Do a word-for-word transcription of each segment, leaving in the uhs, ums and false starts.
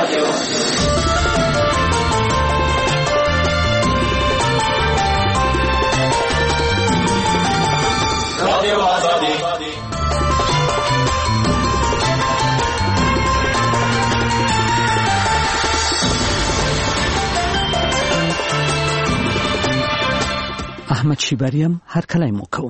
احمد شیبریم هر کله مو کوم.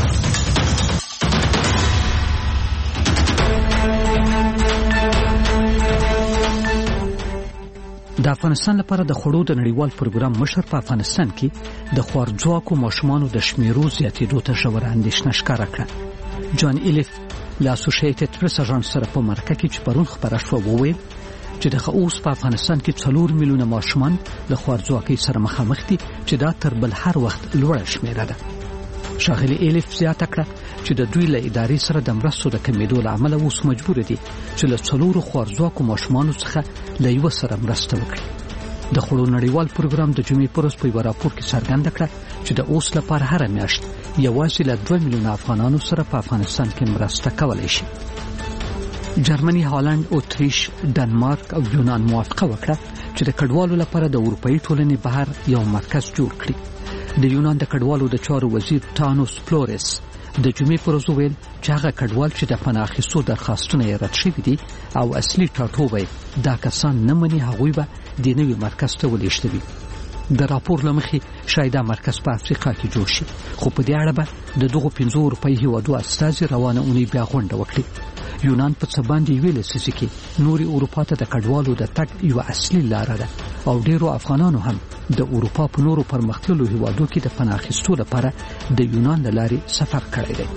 د افغانستان لپاره د خوړو د نړیوال پروګرام مشر په افغانستان کې د خوارځواکو ماشومانو د شمیرو زیاتېدو ته ژوره اندېښنه ښکاره کړه. جان ایلیف له اسوسییټډ پریس اژانس سره په مرکه کې چې پرون خبره شوه وویل چې د اوس په افغانستان کې څلور میلیونه ماشومان د خوارځواکۍ سره مخامخ دي چې دا تر بل هر وخت لوړه شمیره ده. ښاغلي ایلیف زیاته کړه چې د دوی له ادارې سره د مرستو د کمیدو له امله اوس مجبور دي چې له څلورو خوارځواکو ماشومانو څخه له یوه سره مرسته وکړي. د خوړو نړیوال پروګرام د جمعې په ورځ په یوه راپور کې څرګنده کړه چې د اوس لپاره هره میاشت یوازې له دوه میلیونه افغانانو سره په افغانستان کې مرسته کولی شي. جرمني، هالند، اتریش، دنمارک او یونان موافقه وکړه چې د کډوالو لپاره د اروپאי ټولنې بهر یو مرکز جوړ کړي. د یونان د کډوالو د چارو وزیر تانوس فلورس د جمعې پر ورځ وویل چې هغه کډوال چې د پناه اخیستو درخواستونه یې رد شوي دي او اصلي ټاټوبی دا کسان نه مني، هغوی به د نوي مرکز ته ولېږدوي. د راپور له مخې شاید دا مرکز په افریقا کې جوړ شي، خو په دې اړه به د دغو پنځو اروپאי هیوادو استازي روانه اونۍ بیا غونډه وکړي. یونان په څه باندې یوې لسیزې کې نورې اروپا ته د کډوالو د تګ یوه اصلي لاره ده او ډیرو افغانانو هم د اروپا په نورو پرمختللو هیوادو کې د پناه اخیستو لپاره د یونان له لارې سفر کړی دی.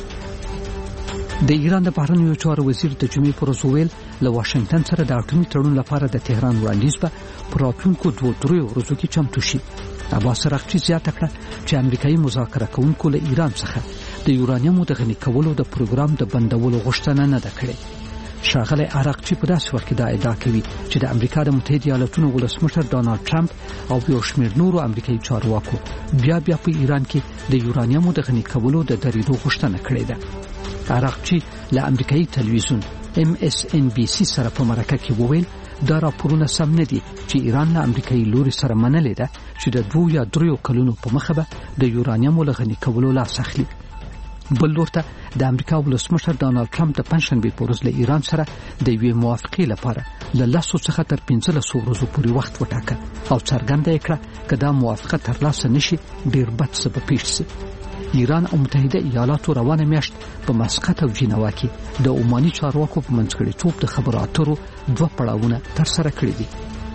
د ایران د بهرنیو چارو وزیر د جمعې پر ورځ وویل له واشنګټن سره د اټومي تړون لپاره د تهران وړاندیز به په راتلونکو دوو دریو ورځو کې چمتو شي. عباس رغچی زیاته کړه چې امریکایي مذاکره کوونکو له ایران څخه د یورانیمو د غني کولو د پروګرام د بندولو غوښتنه نه ده کړې. ښاغلی عراقچي په داسې وخت کې دا ادعا کوي چې د امریکا د متحده ایالاتونو ولسمشر ډانالډ ټرمپ او یو شمېر نورو امریکایي چارواکو بیا بیا په ایران کې د یورانیمو د غني کولو د درېدو غوښتنه کړې ده. عراقچي له امریکایي تلویزیون ام اس ان بي سي سره په مرکه کې وویل دا راپورونه سم نه دي چې ایران له امریکایي لوري سره منلې ده چې د دوه یا دریو کلونو په مخه به د یورانیمو له غني کولو لاس اخلي. بل لورته د امریکا ولسمشر ډانالډ ټرمپ د پنځشنبې په ورځ له ایران سره د یوې موافقې لپاره له لسو څخه تر پنځلسو ورځو پورې وخت وټاکه او څرګنده یې کړه که دا موافقه ترلاسه نشي ډېر بد څه به پیښ شي. ایران او متحده ایالاتو روانه میاشت په مسقط او جنوا کې د عماني چارواکو په منځګړیتوب د خبرو اترو دوه پړاوونه ترسره کړي دي.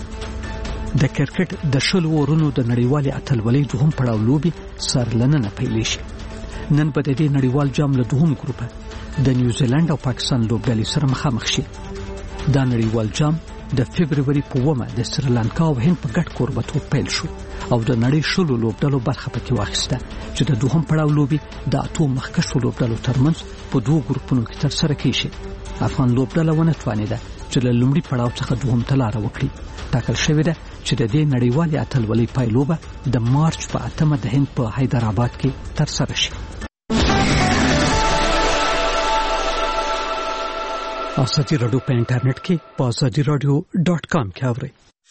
د کرکټ د شلو اورونو د نړیوالې اتلولۍ دوهم پړاو لوبې سرلننه پیلې شي. نن به د دې نړیوال جام له دوهم ګروپه د نیوزیلند او پاکستان لوبډلې سره مخامخ شي. دا نړیوال جام د فبروري په اوومه د سریلانکا او هند په ګډ کوربتوب پیل شو او د نړۍ شلو لوبډلو برخه پکې واخیسته چې د دوهم پړاو لوبې د اتو مخکښو لوبډلو ترمنځ په دوو ګروپونو کې ترسره کیږي. افغان لوبډله ونه توانېده چې له لومړي پړاو څخه دوهم ته لاره وکړي. ټاکل شوې ده چې د دې نړیوالې اتلولۍ پایلوبه د مارچ په اتمه د هند په حیدرآباد کې ترسره شي. آزادی رادیو په انټرنیټ کې په آزادی رادیو ډاټ کام کې اورئ.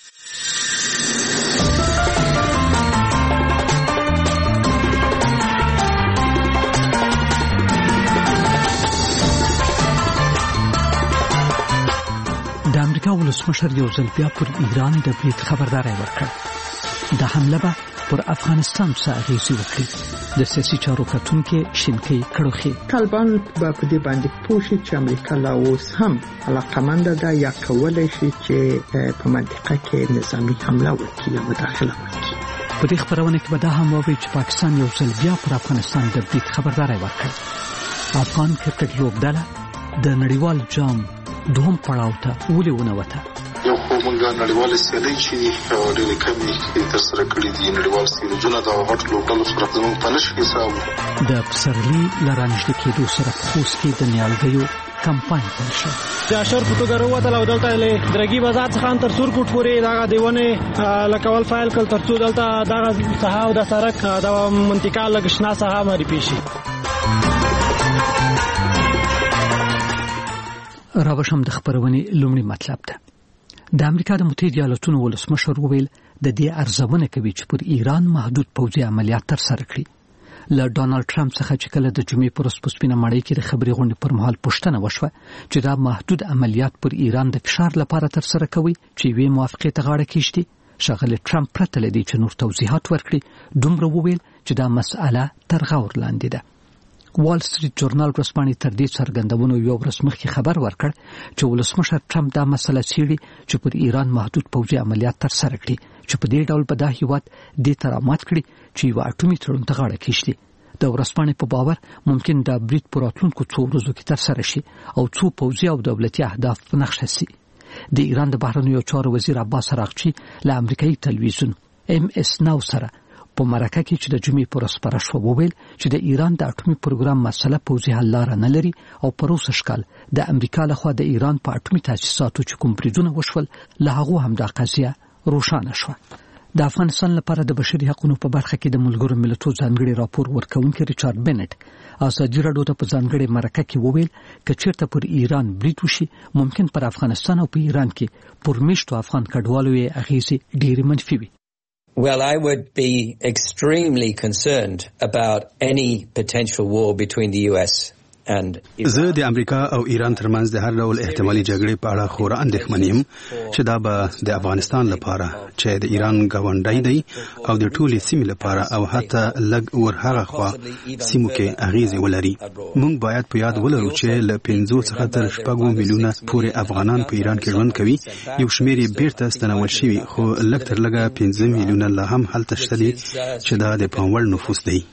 د امریکا ولسمشر یو ځل بیا پر ایران د برید خبرداری ورکړ. د حمله به پر افغانستان څه اغیزې وکړي. د سیاسي چارو کتونکي شینکي کړوخي طالبان به په دې باندې پوښي چې امریکا لا اوس هم علاقمند ده یا کولای شي چې په منطقه کې نظامی حمله وکړي یا مداخله وکړي. په دې خبرونه کې به دا هم وایي چې پاکستان یو ځل بیا پر افغانستان د برید خبرداری ورکړ. افغان کرکټ لوبډله د نړیوال جام دوهم پړاو ته ولې ونوته؟ یو خو موږ نړیوال سیالۍ چې ډېرې کمې ترسره کړې دي، نړیوال سیالجونه د غټو لوبډلو سره زموږ په نشي حساب. د پسرلي له رانږدې کېدو سره په خوست کې د نیالګیو کمپاین پیل شو. د اشر په توګه وروتل او دلته له درګي بازار څخه تر سورکوټ پورې دغه دیونه لکول فایل کول تر څو دلته دغه ساحه او د سړک د منطقه لګښنا ساحه مری پیشي. راوشم د خبرونې لومړی مطلب ده. د امریکا د متحده ایالاتونو ولسمشر وویل د دې ارزونه کوي چې پر ایران محدود پوځي عملیات ترسره کړي. له ډانلډ ټرمپ څخه چې کله د جمعې پر ورځ په سپینه ماڼۍ کې د خبري غونډې پر مهال پوښتنه وشوه چې دا محدود عملیات پر ایران د فشار لپاره ترسره کوي چې وی موافقه ته غاړه کېږدي، ښاغلی ټرمپ پرته له دې چې نور توضیحات ورکړي دومره وویل چې دا مسأله تر غور لاندې ده. وال سټریټ جورنال ورځپاڼې تر دې څرګندونو یو ورځ مخکې خبر ورکړ چې ولسمشر ټرمپ دا مسله څېړي چې پر ایران محدود پوځي عملیات ترسره کړي چې په دې ډول به دا هیواد دې ته رامات کړي چې یو اټومي تړون ته غاړه کېږدي. د ورځپاڼې په باور ممکن دا برید په راتلونکو څو ورځو کې ترسره شي او څو پوځي او دولتي اهداف په نښه شي. د ایران د بهرنیو چارو وزیر عباس عراقچي له امریکایي تلویزیون ام اس ناو سره په مرکه کې چې د جمعې پر ورځ خپره شوه وویل چې د ایران د اټومي پروګرام مسله پوځي حل لاره نه لري او په روسي شکل د امریکا لخوا د ایران په اټومي تاسیساتو چې کوم بریدونه وشول له هغه هم دا قضیه روښانه شوه. د افغانستان لپاره د بشري حقوقو په برخه کې د ملګرو ملتونو ځانګړي راپور ورکونکي ریچارډ بنټ ازادي راډیو ته په ځانګړي مرکه کې وویل چې چیرته پر ایران برید وشي ممکن پر افغانستان او په ایران کې پر میشتو افغان کډوالو یې اغیزې ډېرې منفي وي. Well, I would be extremely concerned about any potential war between the U S زه د امریکا او ایران ترمنځ د هر ډول احتمالي جګړې په اړه خورا اندېښمن یم چې دا به د افغانستان لپاره چې د ایران ګاونډی دی او د ټولې سیمې لپاره او حتی لږ ورهغه خوا سیمو کې اغیزې ولري. موږ باید په یاد ولرو چې له پنځو څخه تر شپږو میلیونه پورې افغانان په ایران کې ژوند کوي. یو شمېر یې بیرته ستنول شوي خو لږ تر لږه پنځه میلیونه لا هم هلته شته دي چې دا د پام وړ نفوس دی.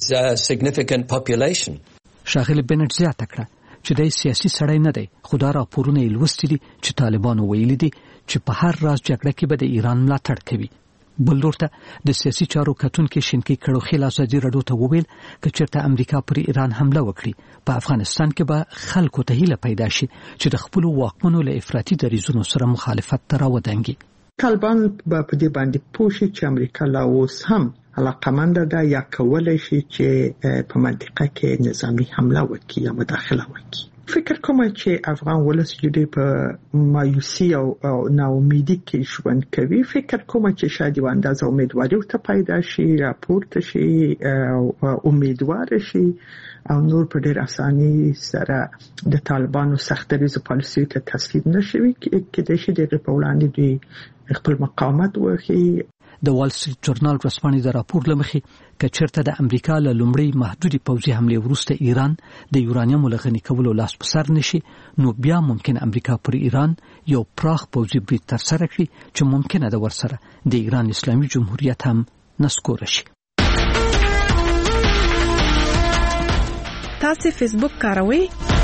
ښاغلی بنټ زیاته کړه چې د سیاسي سړی نه دی خو دا راپورونه یې لوستي دي چې طالبانو ویلي دي چې په هر راز جګړه کې به د ایران ملاتړ کوي. بل لورته د سیاسي چارو کتونکي شینکي کړوخیل ازادي راډیو ته وویل چې چېرته امریکا پر ایران حمله وکړي په افغانستان کې به خلکو ته هیله پیدا شي چې د خپل واکمنو له افراطي دریځونو سره مخالفت ته راودانګي. طالبان به په دې باندې پوه شي چې امریکا لا اوس هم علاقمنده ده یا کولای شي چې په منطقه کې نظامی حمله وکړي یا مداخله وکړي. فکر کوم چې افغان ولس چې په مایوسی او ناامیدي کې ژوند کوي فکر کوم چې شاید یو اندازه امیدواري ورته پیدا شي راپورته شي او امیدوار شي او نور په ډېر اساني سره د طالبانو سختریزو پالیسي ته تسلیم نشي کې د شي د په وړاندې دی خپل مقاومت وکړي. د وال سټریټ جورنال ورځپاڼې د راپور لمخې چې چېرته د امریکا له لومړۍ محدودې پوځي حملې وروسته ایران د یورانیمو له غني کولو لاس په سر نشي نو بیا ممکن امریکا پر ایران یو پراخ پوځي برید ترسره کړي چې ممکنه ده ورسره د ایران اسلامي جمهوریت هم نسکوره شي. تاسو فیسبوک کاروئ؟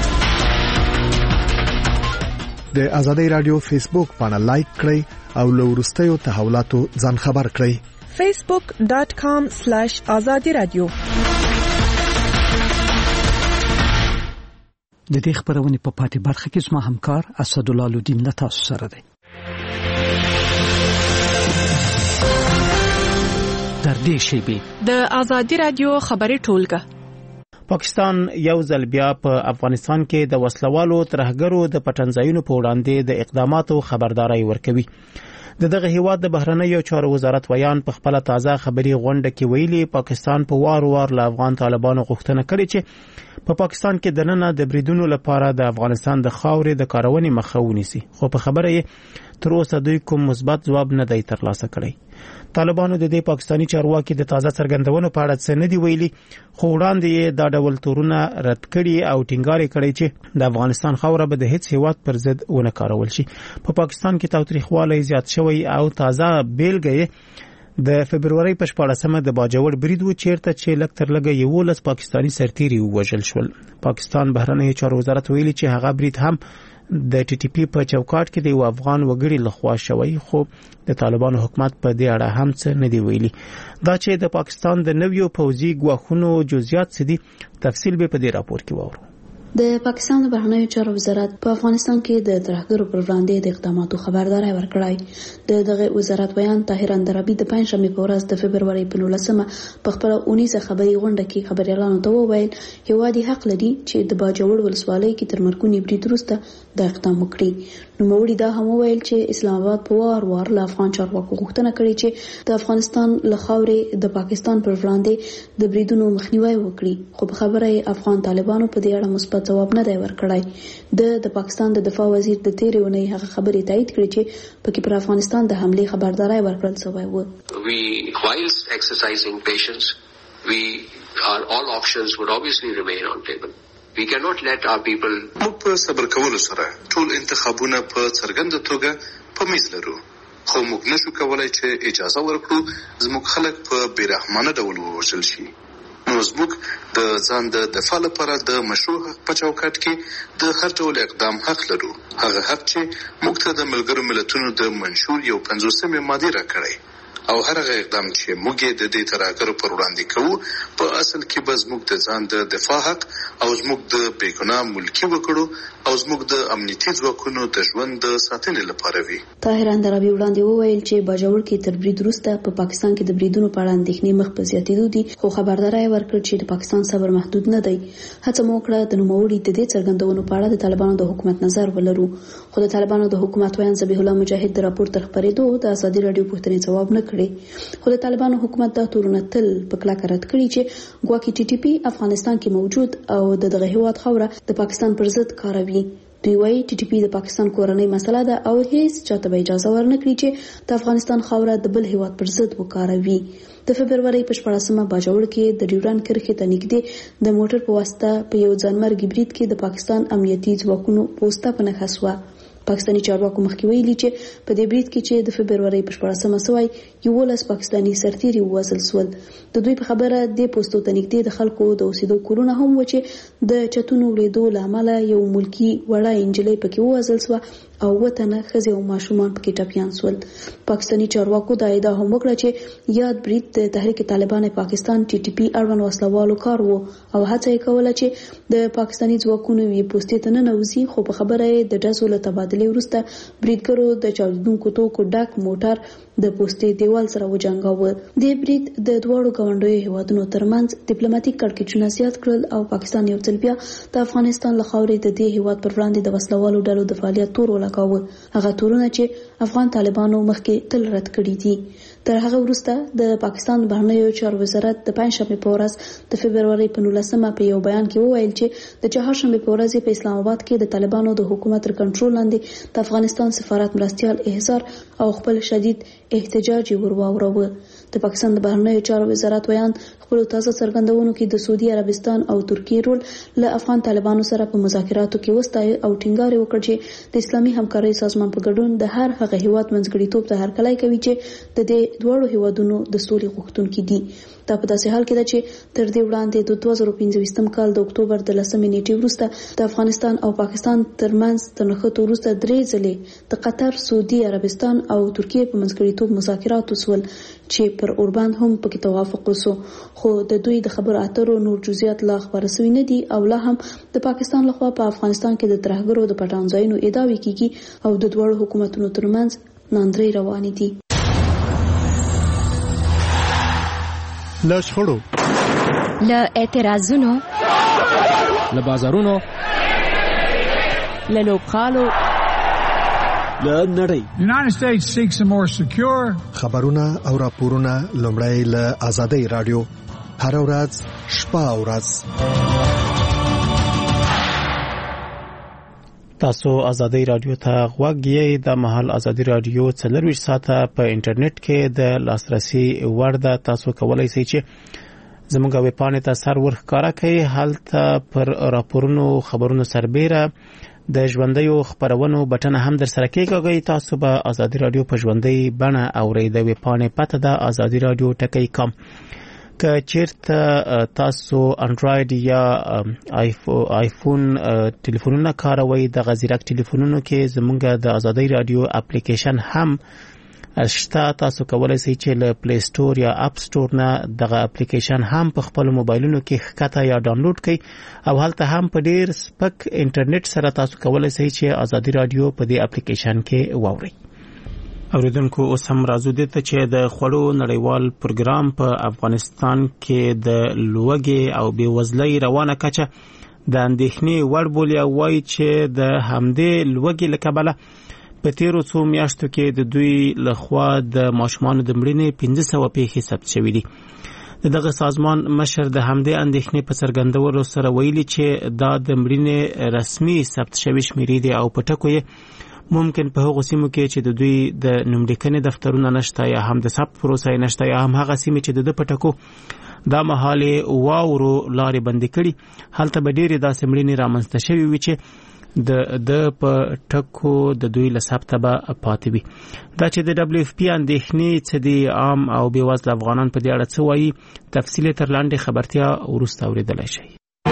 د ازادي رادیو فیسبوک باندې لایک کړئ او له وروستیو تحولاتو ځان خبر کړئ. facebook dot com slash azadi radio. د دې خبرونې په پاتې برخه کې زما همکار اسدالله لودین له تاسو سره دی. در دې شیبې د ازادي رادیو خبري ټولګه. پاکستان یو ځل بیا په افغانستان کې د وسلوالو ترهګرو د پټنځایونو په وړاندې د اقداماتو خبرداري ورکوي. د دغه هیواد د بهرنیو چارو وزارت ویان په خپل تازه خبري غونډه کې ویلي پاکستان په وار وار له افغان طالبانو غوښتنه کړې چې په پاکستان کې د نن د بریدونو لپاره د افغانستان د خاورې د کارونې مخه ونیسي خو په خبره یې تر اوسه دوی کوم مثبت ځواب نه دی ترلاسه کړی. طالبانو د دې پاکستانی چارواکي د تازه څرګندونو په اړه څه نه دی ویلي خو وړاندې یې دا ډول تورونه رد کړي او ټینګار کړي چې د افغانستان خاوره به د هیڅ هیواد پر ضد ونه کارول شي. په پاکستان کې تاوتریخوالی زیات شوی او تازه بیلګه د فبرवरी په شپاړسمه د باجوړ برید و چیرته چې لږ تر لږه یولس پاکستانی سرتیري ووژل شول. پاکستان بهرنیو چارو وزارت ویلي چې هغه برید هم د ټي ټي پی په چوکاټ کې د یو افغان وګړي لخوا شوی خو د طالبانو حکومت په دې اړه هم څه نه دی ویلي. دا چې د پاکستان د نویو پوځي ګواښونو جزئیات څه دي تفصیل به په دې راپور کې واورو. د پاکستان د بهرنیو چارو وزارت په افغانستان کې د ترهګرو پر وړاندې د اقداماتو خبرداري ورکړای. د دغه وزارت بیان طاهر اندرابي د پنځمې په ورځ د فبرवरी په نولسمه په خپل اونیزه خبري غونډه کې خبريالانو ته وویل هیوادي حق لري چې د باجوړ ولسوالۍ کې تر مرګونی برید وروسته د اقدام وکړي. نوموړي دا هم وویل چې اسلام آباد په وار وار له افغان چارواکو غوښتنه کړې چې د افغانستان له خاورې د پاکستان پر وړاندې د بریدونو مخنیوي وکړي، خو په خبره یې افغان طالبانو په دې اړه مثبت ځواب نه دی ورکړی. د د پاکستان د دفاع وزیر د تیرې اونۍ هغه خبرې تایید کړې چې پکې پر افغانستان د حمله خبرداري ورکړل شوی و. We whilst exercising patience, we our all options would obviously remain on table. We cannot let our people موږ په صبر کولو سره ټول انتخابونه په څرګنده توګه په میز لرو، خو موږ نشو کولای چې اجازه ورکړو زموږ خلک په بیرحمانه ډول ووژل شي. نو زموږ د ځان د دفاع لپاره د مشروع حق په چوکاټ کې د هر ډول اقدام حق لرو، هغه حق چې موږ ته د ملګرو ملتونو د منشور یو پنځوسمې ماده راکړی، او هر هغه اقدام چې موږ د دې ترهګرو پر وړاندې کوو په اصل کې به زموږ د ځان د دفاع حق او زموږ د بیګناه ملکي وکړو او زموږ د امنیتي ځواکونو د ژوند د ساتنې لپاره وي. طاهر اندرابي وړاندې وویل چې باجوړ کې تر برید وروسته په پاکستان کې د بریدونو په اړه اندېښنې مخ په زیاتېدو دي، خو خبرداری ورکړ چې د پاکستان صبر محدود نه دی. هڅه مو وکړه د نوموړي د دې څرګندونو په اړه د طالبانو د حکومت نظر ولرو، خو د طالبانو د حکومت ویان ذبیح الله مجاهد د راپور تر خبرېدو د ازادي رادیو پوښتنې ځواب نه کړي، خو د طالبانو حکومت دا تورونه تل په کلکه رد کړي چې ګواکې ټي ټي پی افغانستان کې موجود او د دغه هیواد خوره د پاکستان پر ضد کاروي. دوی وايي ټي ټي پی د پاکستان کورنۍ مسله ده او هیڅ چاته به اجازه ورنکړي چې د افغانستان خوره د بل هیواد پر ضد وکاروي. د فبرवरी په شپاړسمه باجوړ کې د ډیوران کرښې ته نږدې د موټر په واسطه په یو ځانمرګي برید کې د پاکستان امنیتي ځواکونو پوسټه په نښه شوه. پاکستاني چارواکو مخکې ویلي چې په دې برید کې چې د فبرवरी په شپاړسمه سوی یولس پاکستاني سرتیري ووژل شول. د دوی په خبره د پوسټو ته نږدې د خلکو د اوسېدو کورونه هم و چې د چتونو وړېدو له امله یو ملکي وړه نجلۍ پکې ووژل شوه او وطنه ښځې او ماشومان پکې ټپیان شول. پاکستاني چارواکو دا ادعا هم وکړه چې یاد برید د تحریک طالبان پاکستان ټي ټي پی اړوند وسلوالو کار وو او هڅه یې کوله چې د پاکستاني ځواکونو وی پوسټې ته ننوځي، خو په خبره یې د ډزو له تبادلې وروسته بریدګرو د چاودونکو توکو ډک موټر د پوسټې دیوال سره وجنګاوه. د برید د دواړو ګاونډیو هیوادونو ترمنځ ډیپلوماټیک کړکېچونه زیات کړل او پاکستان یو ځل بیا د افغانستان له خاورې د دې هیواد پر وړاندې د وسلوالو ډلو د فعالیت تور ولګاوه، هغه تورونه چې افغان طالبانو مخکې تل رد کړي دي. تر هغه وروسته د پاکستان بهرنیو چارو وزارت د پنځشنبه په ورځ د فبرवरी په نولسمه په یو بیان کې وویل چې د چهارشنبه په ورځ په اسلام آباد کې د طالبانو د حکومت تر کنټرول لاندې د افغانستان سفارت مرستيال احضار او خپل شدید احتجاج ورواوروه. د پاکستان د بهرنیو چارو وزارت ویان خپل تازه څرګندونو کې د سعودي عربستان او ترکیې رول له افغان طالبانو سره په مذاکراتو کې وستایي او ټینګار وکړ چې د اسلامي همکارۍ سازمان په ګډون د هر هغه هیواد منځګړیتوب ته هرکلی کوي چې د دې دوه هیوادونو د سولې غوښتونکي دي. دا په داسې حال کې ده چې تر دې وړاندې د دوه زره پنځه کال د اکتوبر د لسمې نیټې وروسته د افغانستان او پاکستان ترمنځ د نښتو وروسته درې ځلې د قطر، سعودي عربستان او ترکیې په منځګړیتوب مذاکرات وسول چې پر اوربان هم پکې توافق وسو، خو د دوی د خبرو اترو نور جزئیات لا خبره شوي نه دي او لا هم د پاکستان لخوا په افغانستان کې د ترهګرو د پټان ځایونو ادعاوې کیږي او د دوه حکومتونو ترمنځ ناندرۍ روانې دي. له شخړو، له اعتراضونو، له بازارونو، له لوبغالو، له نړۍ. United States seeks a more secure. خبرونه او راپورونه لومړی له آزادۍ رادیو هر ورځ شپه او ورځ. تاسو آزادۍ رادیو ته غوږ یې. د مهال آزادۍ رادیو څلرویشت ساعته په انټرنیټ کې د لاسرسي وړ ده. تاسو کولای شئ چې زموږ ویب پاڼې ته سر ورښکاره کړئ. هلته پر راپورونو خبرونو سربیره د ژوندیو خبرونو بټن هم در سره کېږي. تاسو به آزادۍ رادیو په ژوندۍ بڼه اورئ. د ویب پاڼې پته ده آزادۍ رادیو ټکی کام. که چیرته تاسو انډراید یا آیفون ټلیفونونه کاروئ، د غزیرک ټلیفونونو کې زموږ د آزادۍ رادیو اپلیکیشن هم شته. تاسو کولای شئ چې له پلی سٹور یا اپ سٹور نه دغه اپلیکیشن هم په خپل موبایلونو کې ښکته یا ډاونلوډ کړئ او هلته هم په ډیر سپک انټرنیټ سره تاسو کولای شئ چې آزادۍ رادیو په دې اپلیکیشن کې واورئ. اوریدونکو اوس هم راځو دې ته چې د خوړو نړیوال پروګرام په افغانستان کې د لوږې او بېوزلۍ روانه کچه د اندېښنې وړ بولي او وایي چې د همدې لوږې له کبله په تیرو څو میاشتو کې د دوی لخوا د ماشومانو د مړینې پنځه سوه پیښې ثبت شوي دي. د دغه سازمان مشر د همدې اندېښنې په څرګندولو سره ویلي چې دا د مړینې رسمي ثبت شوي شمیرې دي او په ټکو یې ممکن په هغو سیمو کې چې د دوی د نوملیکنې دفترونه نشته یا هم د ثبت پروسه نشته یا هم هغه سیمې چې د ده په ټکو دا مهال واورو لارې بندې کړي هلته به ډېرې داسې مړینې رامنځته شوي وي چې د د په ټکو د دوی له ثبته به پاتې وي. دا چې د ډبلیو اف پی اندېښنې څه دي عام او بېوزله افغانان په دې اړه څه وایي تفصیل تر لاندې خبرتیا وروسته اورېدلی شئ.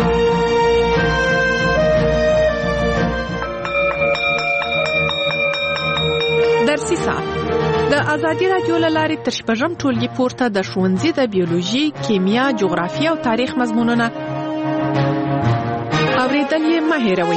درسي ساعت د ازادي راډیو له لارې تر شپږم ټولګي پورته د ښوونځي د بیولوژي، کیمیا، جغرافیه او تاریخ مضمونونه اورېدل یې مه هېروئ.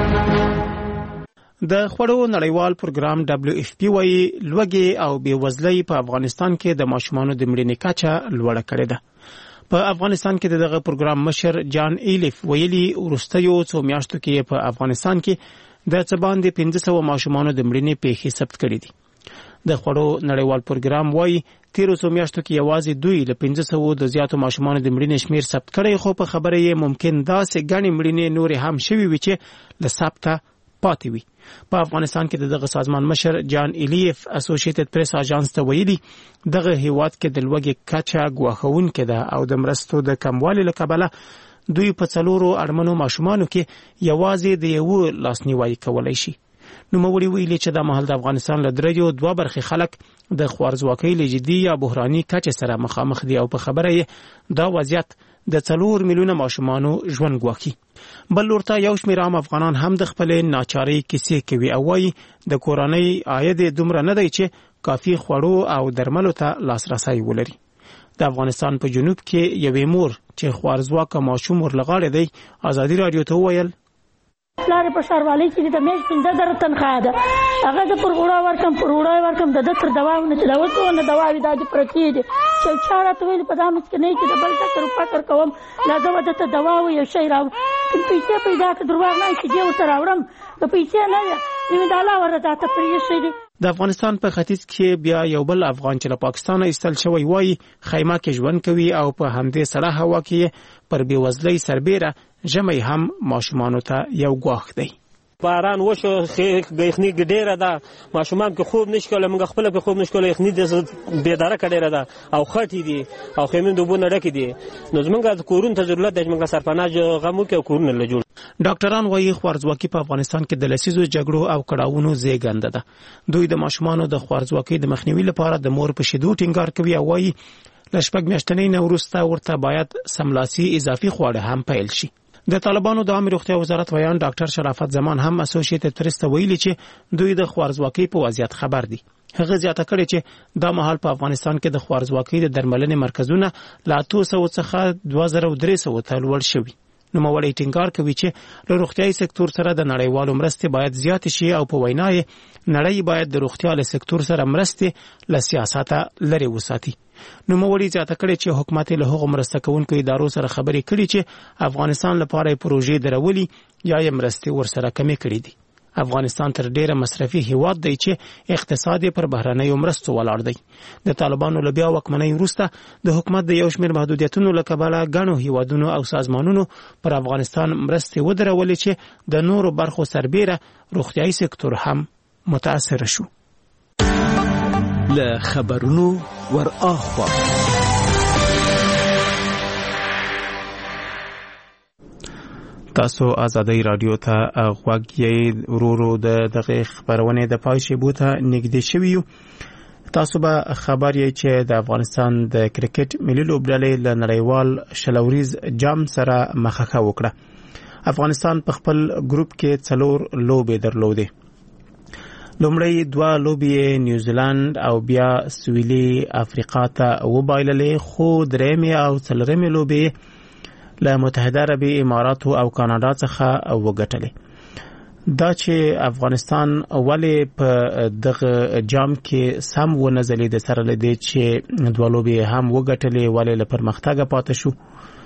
د خوړو نړیوال پروګرام ډبلیو اف پی وايي لوږې او بېوزلۍ په افغانستان کې د ماشومانو د مړینې کچه لوړه کړې ده. په افغانستان کې دغه پروګرام مشر جان ایلیف ویلي وروستیو څو میاشتو کې په افغانستان کې د څه باندې پنځه سوه ماشومانو د مړینې پیښې ثبت کړي دي. د خوړو نړیوال پروګرام وايي تیرو څو میاشتو کې یوازې دوی له پنځه سوو د زیاتو ماشومانو د مړینې شمیر ثبت کړی خو په خبره یې ممکن داسې ګڼې مړینې نورې هم شوي وي چې له ثبته پاتې وي. په افغانستان کې دغه سازمان مشر جان ایلیف اسوسییټډ پریس اژانس ته ویلي دغه هیواد کې د لوږې کچه ګواښونکې ده او د مرستو د کموالي له کبله دوی په څلورو اړمنو ماشومانو کې یوازې د یوه لاسنیوي کولی شي. نوموړي ویلي چې دا مهال د افغانستان له دریو دوه برخې خلک د خوارځواکۍ له جدي یا بحراني کچې سره مخامخ دي او په خبره یې دا وضعیت د څلور میلیونه ماشومانو ژوند ګواښي. بل لورته یو شمېر عام افغانان هم د خپلې ناچارۍ کیسې کوي او وایي د کورنۍ عاید یې دومره نه دی چې کافي خوړو او درملو ته لاسرسی ولري. د افغانستان په جنوب کې یوې مور چې خوارځواکه ماشوم ورلغاړی دی ازادي راډیو ته وویل پلار په ښاروالۍ کې د میاشت پنځه زره تنخواه ده هغه زه پر وړا ورکړم پر وړا ورکړم د ده تر دواونه چې دا وڅونه دواوې دا دې پرتې دي چې چا راته ویلي په دا مسکینۍ کې د بل ټکر فکر کوم لا زه به درته دوا و یو شی راوړم کوم پیسې پیدا کړه درواغ نه چې دې ورته راوړم د پیسې نه وي نو د الله ورته پرېښی دي. د افغانستان په ختیځ کې بیا یو بل افغان چې له پاکستانه ایستل شوی وایي خیمه کې ژوند کوي او په همدې سړه هوا کې پر بېوزلۍ سربیره ژمی هم ماشومانو ته یو ګواښ دی. باران وشو یخني ډیره ده ماشومان کې خوب نشي کولی موږ خپله پې خوب نشي کولی یخني بېدارکه ډیره ده او خټې دي او خیمې د اوبو نه ډکې دي نو زموږ کورونو ته ضرورت دی چې موږ سرپناه غم وکړو او کورونه له جوړ. ډاکټران وایي خوارځواکي په افغانستان کې د لسیزو جګړو او کړاوونو زیږنده ده. دوی د ماشومانو د خوارځواکۍ د مخنیوي لپاره د مور په شیدو ټینګار کوي او وایي له شپږ میاشتنۍ نه وروسته ورته باید سملاسي اضافي خواړه هم پیل شي. د طالبانو د عامه روغتیا وزارت ویان ډاکټر شرافت زمان هم اسوسییټډ پریس ته ویلي چې دوی د خوارځواکۍ په وضعیت خبر دي. هغه زیاته کړې چې دا مهال په افغانستان کې د خوارځواکۍ د درملنې مرکزونه له اتو سوو څخه دوه زره درې سوو ته لوړ شوي. نوموړی ټینګار کوي چې له روغتیايي سکتور سره د نړیوالو مرستې باید زیاتې شي او په وینا یې نړۍ باید د روغتیا له سکتور سره مرستې له سیاسته لرې وساتي. نوموړي زیاته کړې چې حکومت له هغو مرسته کوونکو ادارو سره خبرې کړي چې افغانستان لپاره پروژې درولي یا یې مرستې ورسره کمې کړي دي. افغانستان تر ډیره مصرفي هیواد دی چې اقتصاد پر بهرنیو مرستو ولاړ دی. د طالبانو له بیا واکمنۍ وروسته د حکومت د یو شمېر محدودیتونو له کبله ګڼو هیوادونو او سازمانونو پر افغانستان مرستې ودرولې چې د نورو برخو سربیره روغتیايي سکتور هم متاثر شو. له خبرونو ور اخوا تاسو آزادۍ رادیو ته غوږ یې ورورو د دغه خبرونه د پای شیبو ته نږدې شوي یو. تاسو به خبر یې چې د افغانستان د کرکټ ملي لوبډلې له نړیوال شلوریز جام سره مخه وکړه. افغانستان په خپل ګروپ کې څلور لوبې درلودې. لومړی دوه لوبې نیوزیلند او بیا سویلي افریقا ته وبایللې خو درېمې او څلورمې لوبې له متحده عربي اماراتو او کاناډا څخه وګټلې. دا چې افغانستان ولې په دغه جام کې سم ونه ځلېد سره لدې چې دوه لوبې هم وګټلې ولې له پرمختګه پاتې شو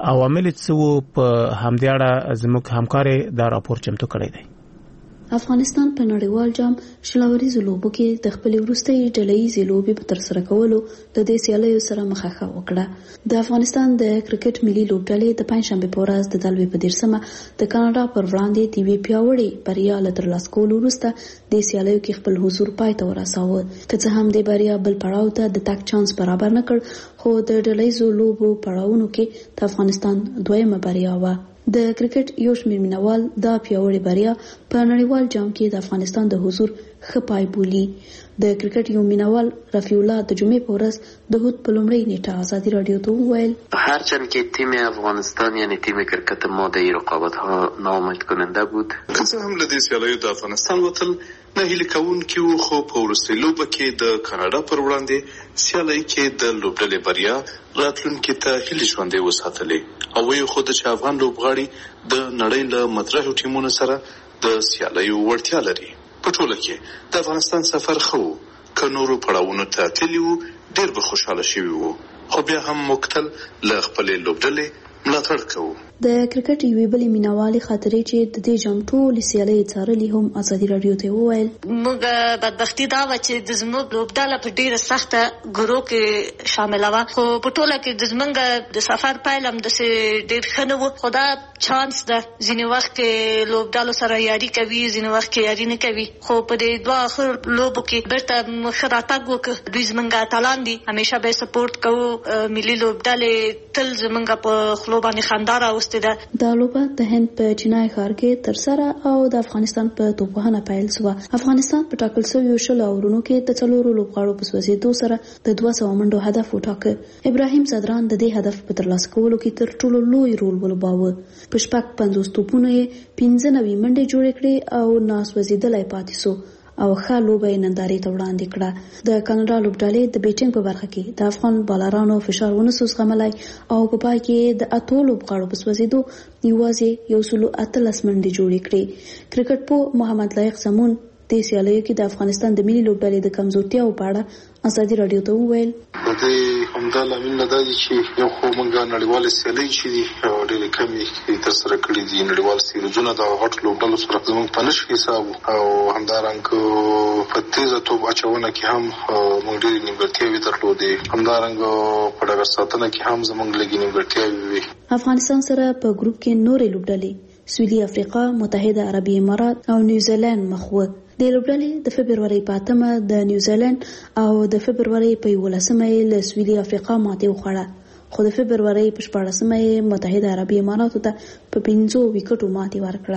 عوامل څه په همدې اړه زموږ همکار دا راپور چمتو کړی دی. افغانستان په نړیوال جام شلوريزو لوبو کې د خپل وروستۍ ډلهیزې لوبې په ترسره کولو د دې سیالیو سره مخه وکړه. د افغانستان د کرکټ ملي لوبډلې د پنځشنبه په ورځ د دلوي په دیرسمه د کاناډا پر وړاندې د وی پیاوړي بریا له ترلاسه کولو وروسته د سیالیو کې خپل حضور پای ته ورساوه. که څه هم د بریا بل پړاو ته د تک چانس برابر نه کړ، خو د ډلهیزو لوبو پړاوونو کې د افغانستان دویمه بریا و. د کرکټ یو شمېر مینوال دا پیاوړي بریا په نړیوال جام کې د افغانستان د حضور ښه پای بولي. د کرکټ یو مینوال رفیع الله د جمعې په ورځ د هوت په لومړۍ نیټه ازادي رادیو ته وویل هرچند که تیم افغانستان یعنی تیم کرکت ما در رقابت ها ناامید کننده بود، که څه هم له دې سیالیو د افغانستان وتل نه هیله کوونکي وو، خو په وروستۍ لوبه کې د کاناډا پر وړاندې سیالۍ کې د لوبډلې بریا راتلونکي ته هیلې ژوندۍ وساتلې او ویې ښوده چې افغان لوبغاړي د نړۍ له مطرحو ټیمونو سره د سیالیو وړتیا لري. په ټوله کې د افغانستان سفر ښه و، که نورو پړاوونو ته تللي وو ډېر به خوشحاله شوي وو، خو بیا هم موږ تل له خپلې لوبډلې ملاتړ کوو. د کرکټ یوې بلې مینوالې خاطرې چې د دې جام ټولې سیالۍ څارلې هم ازادي رادیو ته وویل موږ بدبختي دا وه چې د زموږ لوبډله په ډېره سخته ګرو کې شامله وه، خو په ټوله کې د زموږ د سفر پیل هم داسې ډېر ښه نه و. خو دا چانس ده، ځینې وخت کې لوبډالو سره یاري کوي، ځینې وخت کې یاري نه کوي، خو په دې دوه آخر لوبو کې بېرته ښه راتګ وکړ. دوی زموږ اتلان دي، همیشه به یې سپورټ کوو. ملي لوبډلې تل زموږ په خولو باندې خندا راوستې ده. دا لوبه د هند په چینای ښار کې ترسره او د افغانستان په توپوهنه پیل شوه. افغانستان په ټاکل شویو شلو اورونو کې د څلورو لوبغاړو په سوځېدو سره د دوه سوه منډو هدف وټاکه. ابراهیم صدران د دې هدف په ترلاسه کولو کې تر ټولو لوی رول ولوباوه. په شپږ پنځوس توپونو یې پنځه نوي منډې جوړې کړې او ناسوځېدلی پاتې شو او ښه لوبه یې نندارې ته وړاندې کړه. د کاناډا لوبډلې د بیټینګ په برخه کې د افغان بالرانو فشار ونسو زغملی او په پای کې د اتو لوبغاړو په سوځېدو یوازې یو سلو اتلس منډې جوړې کړې. کرکټ پوه محمد لایق زمون د سیالیو کې د افغانستان د ملي لوبډلې د کمزورتیاو په اړه ازادي رادیو ته وویل د دې همدا لامل نه دی چې یو خو موږ نړیوال سیالۍ چې دي ډېرې کمې ترسره کړي دي. نړیوال سیریزونه د غټو لوبډلو سره زموږ په نشي حساب او همدارنګه په تیزه توپ اچونه کې هم موږ ډېرې نیمګړتیاوې درلودې. همدارنګه په ډګر ساتنه کې هم زموږ لږې نیمګړتیاوې وې. افغانستان سره په ګروپ کې نورې لوبډلې سویلي افریقا، متحده عربي امارات او نیوزیلند مخ وه. د لوبډلې د فبرورۍ په اتمه د نیوزیلند او د فبرورۍ په یولسمه یې له سویلي افریقا ماتې وخوړه، خو د فبرورۍ په شپاړسمه یې متحده عربي اماراتو ته په پنځو ویکټو ماتې ورکړه.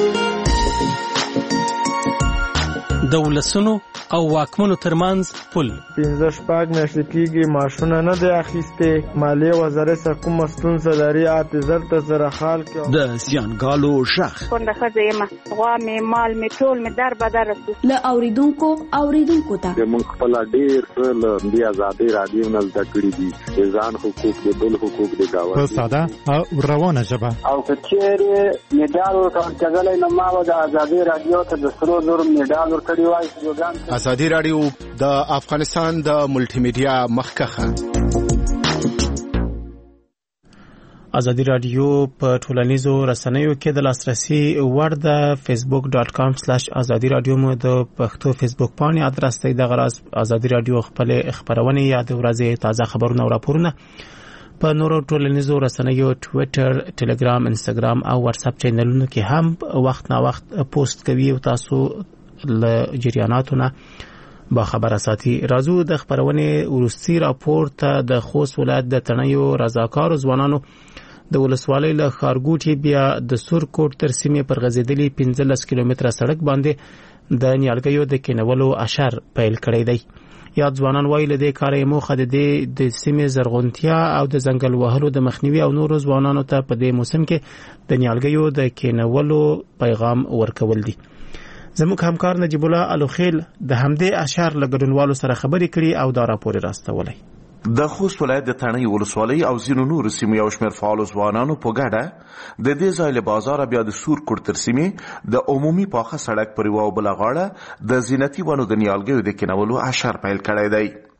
د ولسونو او واکمنو ترمنځ پل پنځه شپږ میاشتې کېږي معاشونه نه دی اخیستې. مالیې وزارت څخه کومه ستونزه لري اته زر ته زره خال کې د زیانګالو ژغ کونډه ښځه یم، غوا مې مال مې ټول مې در بدر رسو له اوریدونکو اوریدونکو ته موږ خپل ډېر څه له دې ازادۍ رادیو نه زده کړي دي. د ځان حقوق د بل حقوق د ګاونډي په ساده او روانه ژبه او که چېرې میډال ورکړلی نو ما به د ازادۍ رادیو ته د سرو زرو میډال ورکړی وای. ازادي رادیو د افغانستان د ملټي میډیا مخکخه. ازادي رادیو په ټولنیزو رسنیو کې د لاسرسي وړ د فیسبوک ډاټ کام سلاش ازادي رادیو مو د پښتو فیسبوک پاڼې ادرس دی. د غراز ازادي رادیو خپل خبرونه یا د ورځې تازه خبرونه او راپورونه په نورو ټولنیزو رسنیو ټویټر، ټلګرام، انستګرام او واتس اپ چینلونو کې هم وخت نا وخت پوسټ کوي او تاسو له جریاناتونه با خبره ساتي. راځو د خبرونه ورستي راپور ته د خوست ولایت د تڼیو رضاکارو ځوانانو د ولسوالۍ له خارګوټي بیا د سورکوټ تر سیمې پر غځېدلي پنځلس کیلومتره سړک باندې د نیالګیو د کینولو اشر پیل کړی دی. یا ځوانان وایي له دې کار یې موخه د د سیمې زرغونتیا او د ځنګل وهلو د مخنیوي او نورو ځوانانو ته په دې موسم کې د نیالګیو د کینولو پیغام ورکول دي. زموږ همکار نجیب الله الوخیل د همدې اشعار له ګډونوالو سره خبرې کړي او دا راپور راستولی. د خوست ولایت د تڼۍ ولسوالۍ او ځینو نورو سیمو یو شمېر فعالو ځوانانو په ګډه د دې ځای له بازاره بیا د سورکوټ تر سیمې د عمومي پاخه سړک پر یوه او بله غاړه د زینتي ونو د نیالګیو د کینولو اشر پیل کړی دی.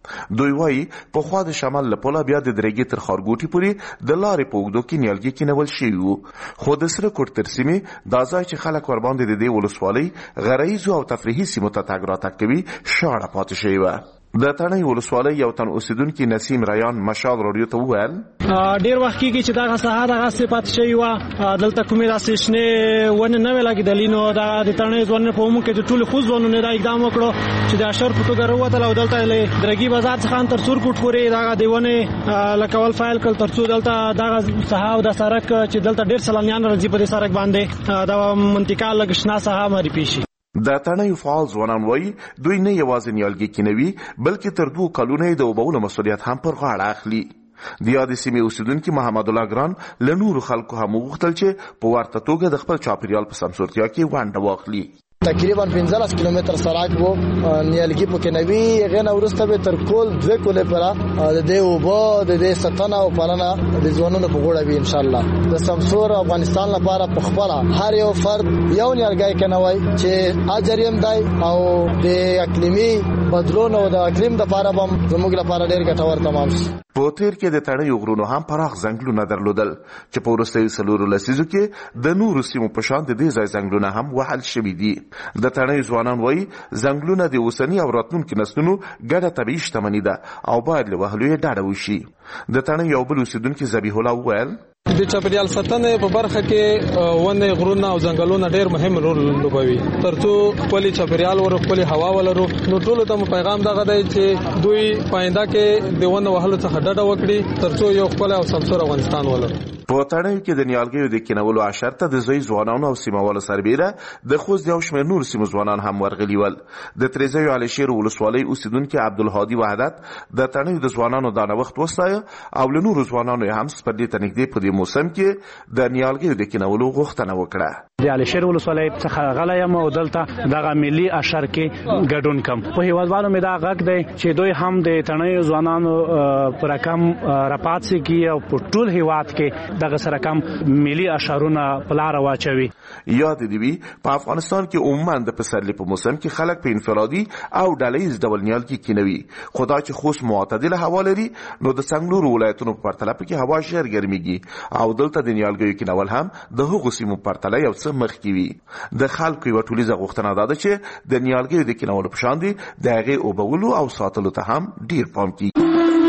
دوی وایي پخوا د شمال له پله بیا د درېګي تر ښارګوټي پورې د لارې په اوږدو کې نیالګي کینول شوي وو، خو د سره کوټ تر سیمې دا ځای چې خلک ورباندې د دې ولسوالۍ غرایزو او تفریحي سیمو ته تګ راتګ کوي شاړه پاتې شوې وه. د تڼۍ ولسوالۍ یو تن اوسیدونکي نسیم ریان مشال راډیو ته وویل ډېر وخت کېږي چې دغه ساحه دغسې پاتې شوې وه، دلته کومې داسې شنې ونې نه وې لګېدلې، نو دغه د تڼۍ ځوانانو په عموم کې د ټولو ښځو ځوانانو دا اقدام وکړو چې د اشر په توګه راووتل او دلته له درګي بازار څخه تر سورکوټ پورې دغه د ونې لکول فایل کړل تر څو دلته دغه ساحه او د سړک چې دلته ډېر سیلانیان راځي په دې سړک باندې د منطقه لږ شنه ساحه معرفي شي. د تڼیو فعال ځوانان وایي دوی نه یوازې نیالګي کینوي بلکې تر دوو کلونو یې د اوبولو مسؤلیت هم پر غاړه اخلي. د یادې سیمې اوسیدونکي محمد الله ګران له نورو خلکو هم وغوښتل چې په ورته توګه د خپل چاپیریال په سمسورتیا کې ونډه واخلي. تقریبا پنځلس کیلومتر سړک وو، نیالګي پکې نوي، هغې نه وروسته به تر کول دوه کولې پوره د دې اوبه د دې ساتنه او پالنه د ځوانانو په غوړه وي. انشاءالله د سمسور افغانستان لپاره په خپله هر یو فرد یو نیالګی کینوي چې اجر یې دی او د اقلیمي بدلون او د اقلیم لپاره هم زموږ لپاره ډېر ګټور تمام شي. په تیر کې د تڼیو غرونو هم پراخ ځنګلونه درلودل چې په وروستیو څلورو لسیزو کې د نورو سیمو په شان د دې ځای ځنګلونه هم وهل شوي دي. د تڼیو ځوانان وایي ځنګلونه د اوسني او راتلونکي نسلونو ګډه طبیعي شتمني ده او باید له وهلو یې ډډه وشي. د تڼیو یو بل اوسیدونکي ذبیح الله وویل د چاپیریال ساتنې په برخه کې ونې غرونه او ځنګلونه ډېر مهم رول لوبوي ترڅو خپل چاپیریال ور خپل هوا ولرو. نو ټول ته پیغام دغه دی چې دوی پاینده کې د ونې وهلو څخه ډډه وکړي ترڅو یو خپل او سمسور افغانستان ولرو. په تڼیو کې د نیالګیو د کینولو اشر ته د زوی ځوانانو او سیمهوالو سربیره د خوست یو شمېر نور سیمو ځوانان هم ورغلي ول. د تریزیو علشیر ولسوالۍ اوسیدونکي عبدالهادي وحدت د تڼیو د ځوانانو دا نوښت وستایه او له نورو ځوانانو یې هم سپرلي ته نږدې په دې موسم کې د نیالګیو د کینولو غوښتنه وکړه. د علشیر ولسوالۍ څخه غلی یم او دلته دغه ملي اشر کې ګډون کوم. په هیوادوالو مې دا غږ دی چې دوی هم د تڼیو ځوانانو په رقم راپاتسي کړي او په ټول هیواد کې دغه سره کم ملي اشارونه په لاره واچوي. یاد دی وی په افغانستان کې عموما د پسرلي په موسم کې خلک په انفرادي او ډلهییز ډول نیالګي کینوي، خو دا چې خوست معتدله هوا لري نو د څلورو ولایتونو په پرتله کې هوا ژر ګرمېږي او دلته د نیالګیو کینول هم د هغو سیمو په پرتله یو څه مخکې وي. د خلکو یوه ټولیزه غوښتنه دا ده چې د نیالګیو د کینولو په شان دي د هغې اوبولو او ساتلو ته هم ډیر پام کیږي.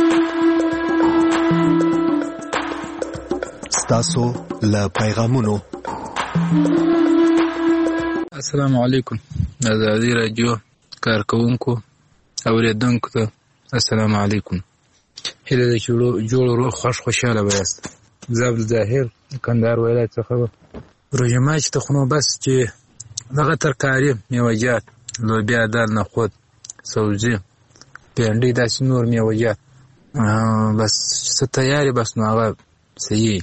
ستاسو له پیغامونو. السلام علیکم. ازادي رادیو کارکونکو اوریدونکو ته السلام علیکم. هله د جوړ روغ خوش خوشاله وایست. زاب ظاهر کندهار ولایت څخه روژه ماچ ته خو بس چې دغه ترکاري میوه‌جات لوبیا دال نخود سبزي پنډي داسې نور میوه‌جات بس څه تیاری بس نو هغه صحیح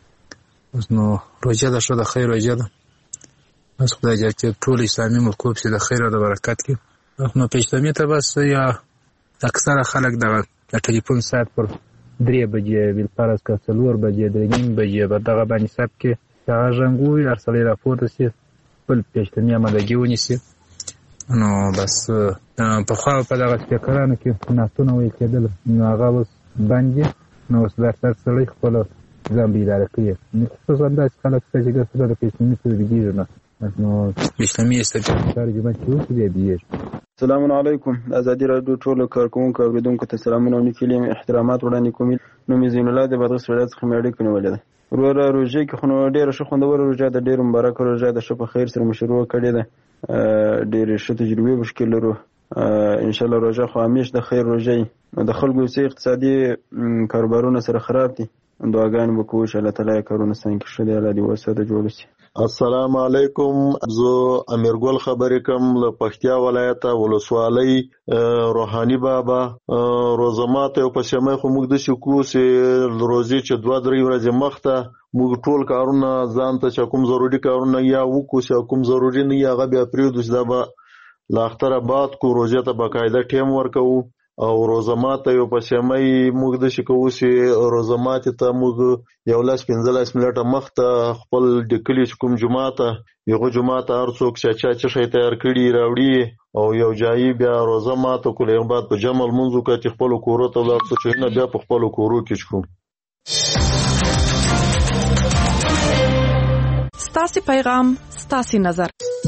اوس نو روژه ده شو د خیر روژه ده بس خدای جل چې ټول اسلامي ملکو پسې د خیر او د برکت کې نو پیشتمي ته بس یا اکثره خلک دغه د ټلیفون ساعت پر درې بجې بالفرض که څلور بجې درې نیم بجې به دغه باندې ثبت کې هغه ژنګ ووي هر سړی راپورته سي خپل پیشتمي امادګي ونیسي. نو بس پخوا په دغه سپیکرانو کې نعتونه ویل کېدل نو هغه اوس بند دي. نو اوس دا هر سړی خپله ځان بیداره کوي. خصوصا داسې خلک شته چې ګس د پیشتمي سره بېږي نه نو پیشتمي یې ستاسو کار جمع چې وکړي بیا بېږي. السلام علیکم. ازادي راډیو ټولو کارکوونکو او اوریدونکو ته سلامونه او نیکې لیمې احترامات وړاندې کوم. نوم یې زین الله د بادغیس ولایت څخه مې اړیکه نیولې ده. وروره روژې کې خو نو ډېره ښه خوندوره روژه ده، ډېره مبارکه روژه ده، ښه په خیر سره مو شروع کړې ده، ډېرې ښه تجربې به شکل لرو انشاءالله. روژه خو همیش د خیر روژه وي. د خلکو څه اقتصادي کاروبارونه سره خراب دي، دعاګانې به کوو چې الله تعالی یې کارونه سم کړي. ښه دی الله دې وسه د جوړ شي. السلام علیکم. زه امیرګل خبرې کوم له پکتیا ولایت ولسوالۍ روحاني بابا. روزه ماته او پسمه خو موږ د شکو سي روزي چې دوه درې ورځې مخته موږ ټول کارونه ځان ته چې کوم ضروري کارونه یا وکړو چې کوم ضروري نه هغه بیا پرېږدو چې دا به له اختره بعد کو روزه ته باقاعده ټیم ورکوو او روزه ماته یو پسمه موږ د شکو سي روزه ماته ته موږ یو لاس پنځلس منټه مخته خپل د کلي کوم جمعه ته یو جمعه ته هر څوک چې چا چې شي تیار کړي راوړي او یو ځای بیا روزه ماته کولې بعد په جمع منځو کې چې خپل کورو ته لاړ شو چې نه بیا په خپل کورو کې شو. ستاسو پیغام ستاسو نظر.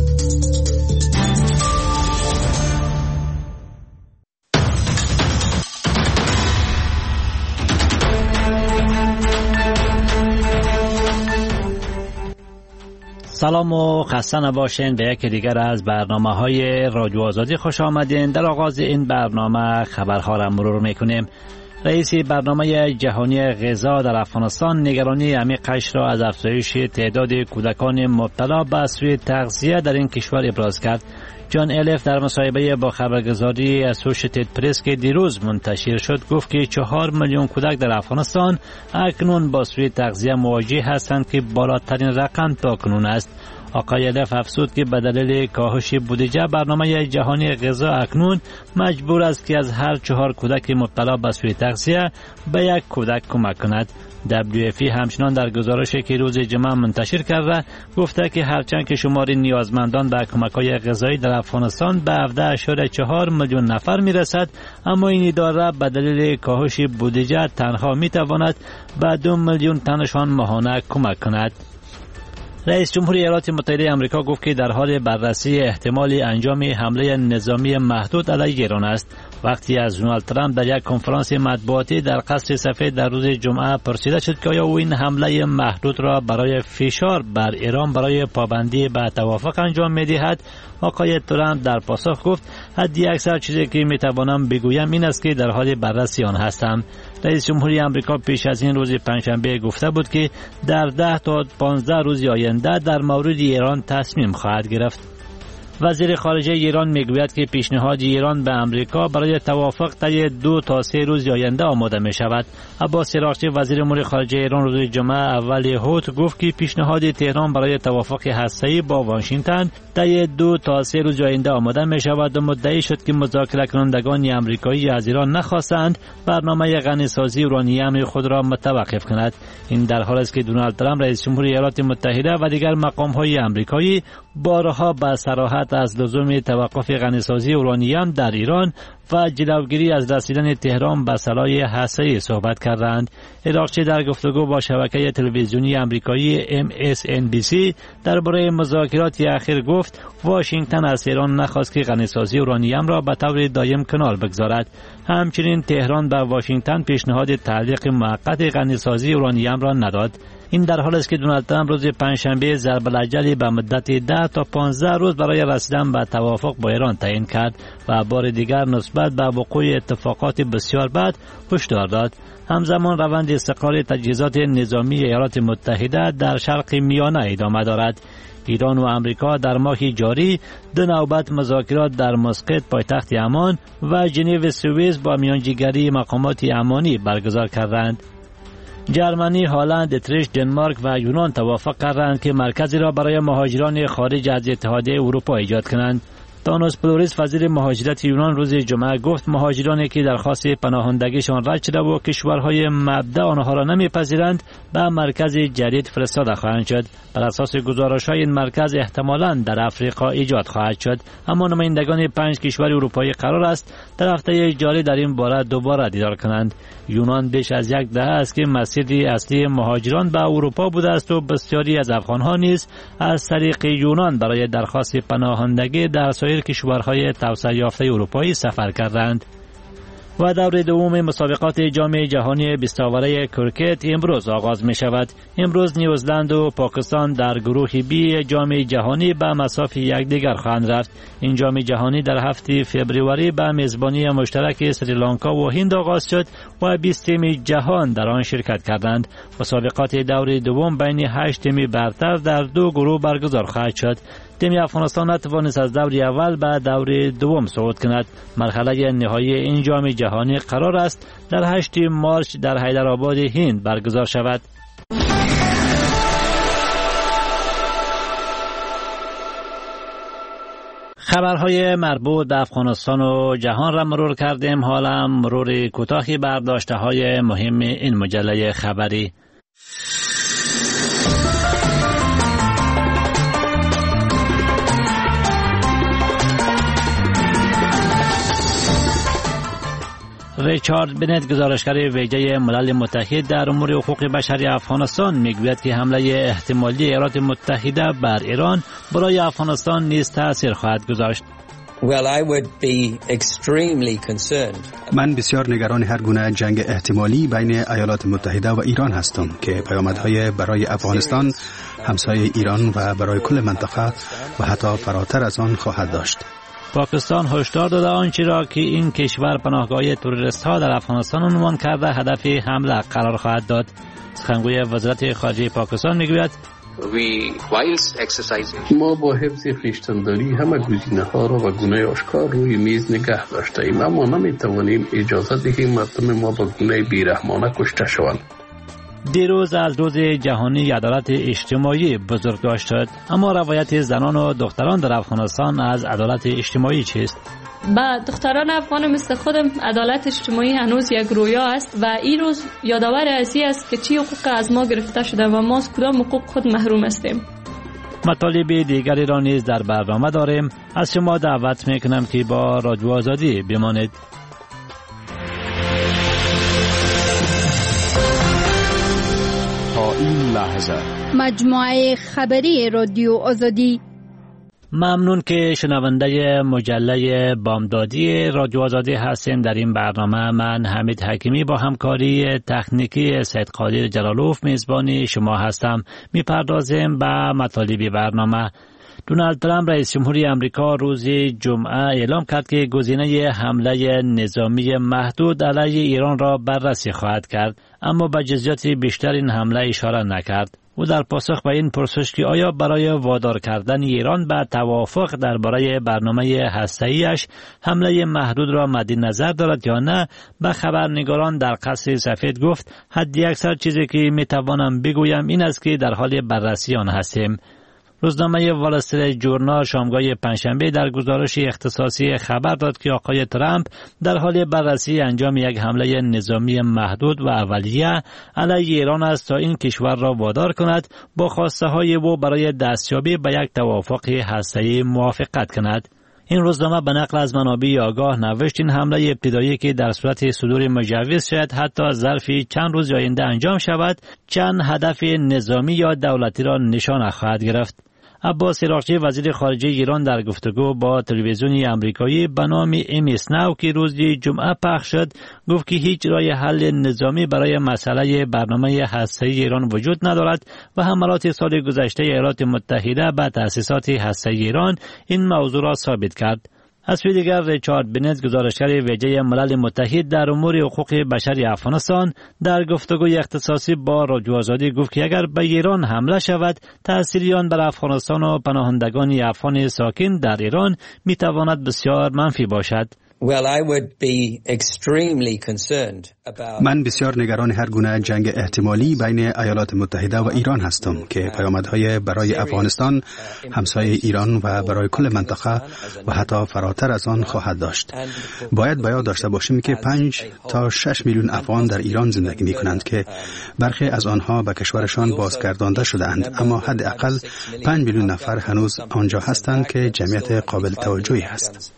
سلام و خسته نباشین. به یک دیگر از برنامه های رادیو آزادی خوش آمدین. در آغاز این برنامه خبرها را مرور میکنیم. رئیس برنامه جهانی غذا در افغانستان نگرانی عمیقش را از افزایش تعداد کودکان مبتلا به سوء تغذیه در این کشور ابراز کرد. جان الیف در مصاحبه با خبرگزاری اسوشیتد پرس که دیروز منتشر شد گفت که چهار میلیون کودک در افغانستان اکنون با سوء تغذیه مواجه هستند که بالاترین رقم تاکنون است. آقای الیف افزود که به دلیل کاهش بودجه برنامه جهانی غذا اکنون مجبور است که از هر چهار کودک مبتلا به سوء تغذیه به یک کودک کمک کند. دبلیو اف ای همچنان در گزارشی که روز جمعه منتشر کرده گفته که هرچند که شمار نیازمندان به کمک‌های غذایی در افغانستان به هفده اشاره چهار میلیون نفر میرسد، اما این اداره به دلیل کاهش بودجه تنها میتواند به دو میلیون تنشان ماهانه کمک کند. رئیس جمهور ایالات متحده آمریکا گفت که در حال بررسی احتمال انجام حمله نظامی محدود علیه ایران است. وقتی از دونالد ترامپ در یک کنفرانس مطبوعاتی در قصر سفید در روز جمعه پرسیده شد که آیا او این حمله محدود را برای فشار بر ایران برای پابندی به توافق انجام می‌دهد، آقای ترامپ در پاسخ گفت حدی اکثر چیزی که میتوانم بگویم این است که در حال بررسی آن هستم. رئیس جمهوری آمریکا پیش از این روز پنجشنبه گفته بود که در ده تا پانزده روز آینده در مورد ایران تصمیم خواهد گرفت. وزیر خارجه ایران میگوید که پیشنهاد ایران به آمریکا برای توافق طی دو تا سه روز آینده آماده می شود. عباس عراقچی وزیر امور خارجه ایران روز جمعه اول هوت گفت که پیشنهاد تهران برای توافق هسته‌ای با واشنگتن طی دو تا سه روز آینده آماده می شود و مدعی شد که مذاکره کنندگان آمریکایی از ایران نخواستند برنامه غنیسازی اورانیم خود را متوقف کند. این در حالی است که دونالد ترامپ رئیس جمهور ایالات متحده و دیگر مقام‌های آمریکایی بارها به صراحت از لزوم توقف غنیسازی اورانیم در ایران و جلوگیری از رسیدن تهران به سلاح هسته‌ای صحبت کردند. عراقچی در گفتگو با شبکه تلویزیونی آمریکایی ام اس ان بی سی درباره مذاکرات اخیر گفت واشنگتن از ایران نخواست که غنیسازی اورانیم را به طور دایم کنار بگذارد. همچنین تهران به واشنگتن پیشنهاد تعلیق موقت غنیسازی اورانیم را نداد. این در حالی است که دونالد ترامپ روز پنجشنبه ضرب الاجلی به مدت ده تا پانزده روز برای رسیدن به توافق با ایران تعیین کرد و بار دیگر نسبت به وقوع اتفاقات بسیار بد هشدار داد. همزمان روند استقرار تجهیزات نظامی ایالات متحده در شرق میانه ادامه دارد. ایران و آمریکا در ماه جاری دو نوبت مذاکرات در مسقط پایتخت عمان و ژنو سوئیس با میانجیگری مقامات امانی برگزار کردند. جرمنی، هلند، اتریش، دنمارک و یونان توافق کردند که مرکزی را برای مهاجران خارج از اتحادیه اروپا ایجاد کنند. تانوس پلوریس وزیر مهاجرت یونان روز جمعه گفت مهاجرانی که درخواست پناهندگیشان رد شده و کشورهای مبدا آنها را نمیپذیرند به مرکز جدید فرستاده خواهند شد. بر اساس گزارش‌های این مرکز احتمالاً در افریقا ایجاد خواهد شد، اما نمایندگان پنج کشور اروپایی قرار است در هفته جاری در این باره دوباره دیدار کنند. یونان بیش از یک دهه است که مسیر اصلی مهاجران به اروپا بوده است و بسیاری از افغان‌ها نیز از طریق یونان برای درخواست پناهندگی در سایر کشورهای توسعه یافته اروپایی سفر کردند. و دور دوم مسابقات جام جهانی بیست اوره کرکت امروز آغاز می شود. امروز نیوزلند و پاکستان در گروه بی جام جهانی به مساف یکدیگر خواهند رفت. این جام جهانی در هفته فوریه به میزبانی مشترک سریلانکا و هند آغاز شد و بیست تیم جهان در آن شرکت کردند. مسابقات دور دوم بین هشت تیم برتر در دو گروه برگزار خواهد شد. تیم افغانستان نتوانست از دور اول به دور دوم صعود کند. مرحله نهایی این جام جهانی قرار است در هشت مارس در حیدرآباد هند برگزار شود. خبرهای مربوط به افغانستان و جهان را مرور کردیم. حالا مرور کوتاهی بر داشته‌های مهم این مجله خبری. ریچارد بنت گزارشگر ویژه ملل متحد در امور حقوق بشری افغانستان میگوید که حمله احتمالی ایالات متحده بر ایران برای افغانستان نیز تأثیر خواهد گذاشت. Well, I would be extremely concerned. من بسیار نگران هر گونه جنگ احتمالی بین ایالات متحده و ایران هستم که پیامدهای برای افغانستان، همسایه ایران و برای کل منطقه و حتی فراتر از آن خواهد داشت. پاکستان هشدار داده آنچه را که این کشور پناهگاه تروریست ها در افغانستان عنوان کرده هدف حمله قرار خواهد داد. سخنگوی وزارت خارجه پاکستان میگوید ما با حفظ خویشتنداری همه گزینه‌ها را و گونه آشکار روی میز نگه داشته ایم، اما نمیتوانیم اجازه دهیم مردم ما با گونه بیرحمانه کشته شوند. دیروز از روز جهانی عدالت اجتماعی بزرگداشت شد، اما روایت زنان و دختران در افغانستان از عدالت اجتماعی چیست؟ با دختران افغان مثل خودم عدالت اجتماعی هنوز یک رویا است و این روز یادآور ازی است که چی حقوق از ما گرفته شده و ما از کدام حقوق خود محروم هستیم. مطالب دیگری را نیز در برنامه داریم. از شما دعوت میکنم که با رادیو آزادی بمانید. تا این لحظه مجموعه خبری رادیو آزادی. ممنون که شنونده مجله بامدادی رادیو آزادی هستین. در این برنامه من حمید حکیمی با همکاری تکنیکی سید قادر جلالوف میزبانی شما هستم. میپردازیم به مطالب برنامه. دونالد ترامپ رئیس جمهوری آمریکا روز جمعه اعلام کرد که گزینه حمله نظامی محدود علیه ایران را بررسی خواهد کرد، اما به جزئیات بیشتر این حمله اشاره نکرد. او در پاسخ به این پرسش که آیا برای وادار کردن ایران به توافق درباره برنامه هسته‌ایش حمله محدود را مد نظر دارد یا نه، به خبرنگاران در قصر سفید گفت حداکثر چیزی که میتوانم بگویم این است که در حال بررسی آن هستیم. روزنامه وال استریت ژورنال شامگاه پنجشنبه در گزارش اختصاصی خبر داد که آقای ترامپ در حال بررسی انجام یک حمله نظامی محدود و اولیه علیه ایران است تا این کشور را وادار کند با خواسته های او برای دستیابی به یک توافق هسته‌ای موافقت کند. این روزنامه به نقل از منابع آگاه نوشت این حمله ابتدایی که در صورت صدور مجوز شاید حتی ظرف چند روز آینده انجام شود چند هدف نظامی یا دولتی را نشانه خواهد گرفت. عباس عراقچی وزیر خارجه ایران در گفتگو با تلویزیونی آمریکایی به نام ام اس ناو که روز جمعه پخش شد گفت که هیچ راه حل نظامی برای مسئله برنامه هسته‌ای ایران وجود ندارد و حملات سال گذشته ایالات متحده به تأسیسات هسته‌ای ایران این موضوع را ثابت کرد. از سوی دیگر ریچارد بنت گزارشگر ویژه ملل متحد در امور حقوق بشری افغانستان در گفتگوی اختصاصی با رادیو آزادی گفت که اگر به ایران حمله شود تأثیری آن بر افغانستان و پناهندگان افغان ساکن در ایران میتواند بسیار منفی باشد. Well, I would be extremely concerned about... من بسیار نگران هر گونه جنگ احتمالی بین ایالات متحده و ایران هستم که پیامدهای برای افغانستان، همسایه ایران و برای کل منطقه و حتی فراتر از آن خواهد داشت. باید به یاد داشته باشیم که پنج تا شش میلیون افغان در ایران زندگی می کنند که برخی از آنها به کشورشان بازگردانده شده اند، اما حداقل پنج میلیون نفر هنوز آنجا هستند که جمعیت قابل توجهی است.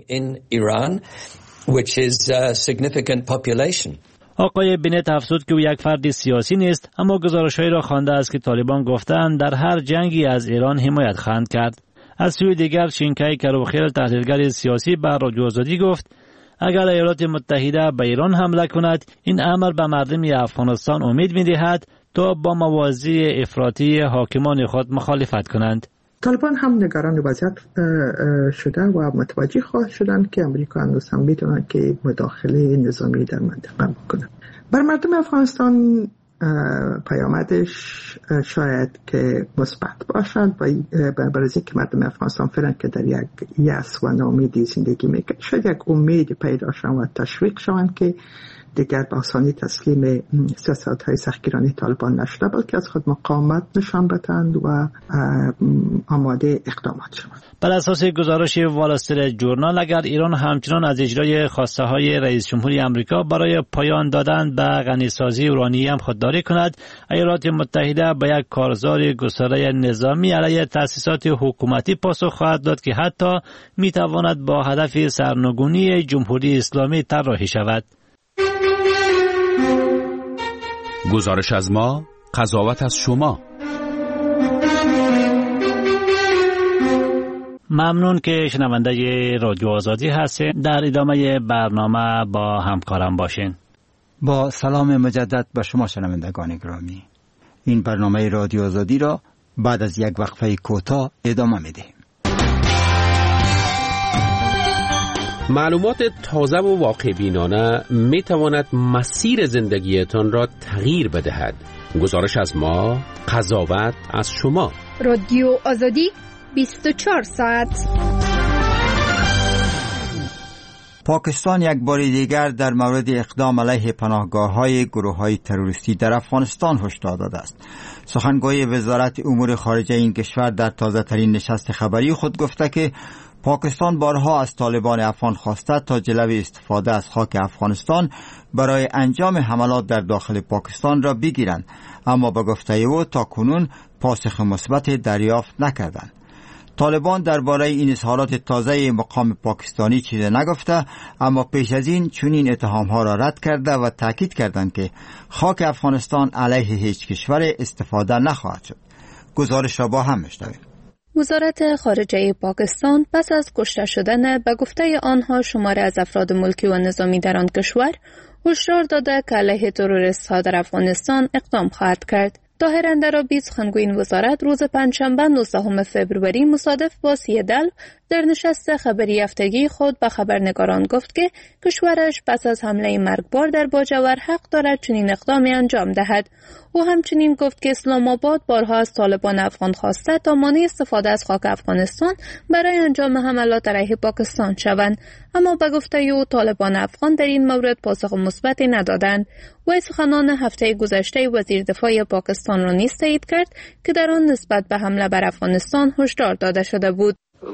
which is a significant population. آقای بنت افزود که او یک فرد سیاسی نیست، اما گزارش‌هایی را خوانده است که طالبان گفتند در هر جنگی از ایران حمایت خواهند کرد. از سوی دیگر شینکای کروخیل تحلیلگر سیاسی به رادیو آزادی گفت اگر ایالات متحده به ایران حمله کند این امر به مردم افغانستان امید می‌دهد تا با مواضع افراطی حاکمان خود مخالفت کنند. طالبان هم نگران وضعیت شده و متوجه خواهد شدند که امریکا هنوز هم میتونن که مداخله نظامی در منطقه بکنن. بر مردم افغانستان پیامدش شاید که مثبت باشد و برای اینکه مردم افغانستان فعلا که در یک یأس و ناامیدی زندگی میکنند شاید یک امید پیدا شوند و تشویق شوند که دیگر به آسانی تسلیم سیاست‌های سختگیرانه طالبان نشده بلکه از خود مقاومت نشان بدهند و آماده اقدامات شوند. بر اساس گزارش وال استریت ژورنال اگر ایران همچنان از اجرای خواسته‌های رئیس جمهوری آمریکا برای پایان دادن به غنیسازی اورانیوم خودداری کند، ایالات متحده به یک کارزار گسترده نظامی علیه تأسیسات حکومتی پاسخ خواهد داد که حتی میتواند با هدف سرنگونی جمهوری اسلامی طراحی شود. گزارش از ما، قضاوت از شما. ممنون که شنونده رادیو آزادی هستین. در ادامه برنامه با همکارم باشین. با سلام مجدد به شما شنوندگان گرامی. این برنامه رادیو آزادی را بعد از یک وقفه کوتاه ادامه میدهیم. معلومات تازه و واقع بینانه می تواند مسیر زندگیتان را تغییر بدهد. گزارش از ما، قضاوت از شما. رادیو آزادی بیست و چهار ساعت. پاکستان یک بار دیگر در مورد اقدام علیه پناهگاه‌های گروه‌های تروریستی در افغانستان هشدار داده است. سخنگوی وزارت امور خارجه این کشور در تازه‌ترین نشست خبری خود گفته که پاکستان بارها از طالبان افغان خواسته تا جلوی استفاده از خاک افغانستان برای انجام حملات در داخل پاکستان را بگیرند، اما به گفته او تاکنون پاسخ مثبت دریافت نکردند. طالبان درباره این اظهارات تازه مقام پاکستانی چیزی نگفته، اما پیش از این چنین اتهام‌ها را رد کرده و تاکید کردند که خاک افغانستان علیه هیچ کشور استفاده نخواهد شد. گزارش را با هم میشنویم. وزارت خارجه پاکستان پس از کشته شدن به گفته آنها شماری از افراد ملکی و نظامی در آن کشور هشدار داده که علیه تروریست‌ها در افغانستان اقدام خواهد کرد. طاهر اندرابی سخنگوی این وزارت روز پنجشنبه نوزدهم فوریه مصادف با سی دلو در نشست خبری هفتگی خود به خبرنگاران گفت که کشورش پس از حمله مرگبار در باجور حق دارد چنین اقدامی انجام دهد. او همچنین گفت که اسلام آباد بارها از طالبان افغان خواسته تا مانع استفاده از خاک افغانستان برای انجام حملات علیه پاکستان شوند، اما به گفته او طالبان افغان در این مورد پاسخ مثبتی ندادند. و سخنان هفته گذشته وزیر دفاع پاکستان را نیز تایید کرد که در آن نسبت به حمله بر افغانستان هشدار داده شده بود.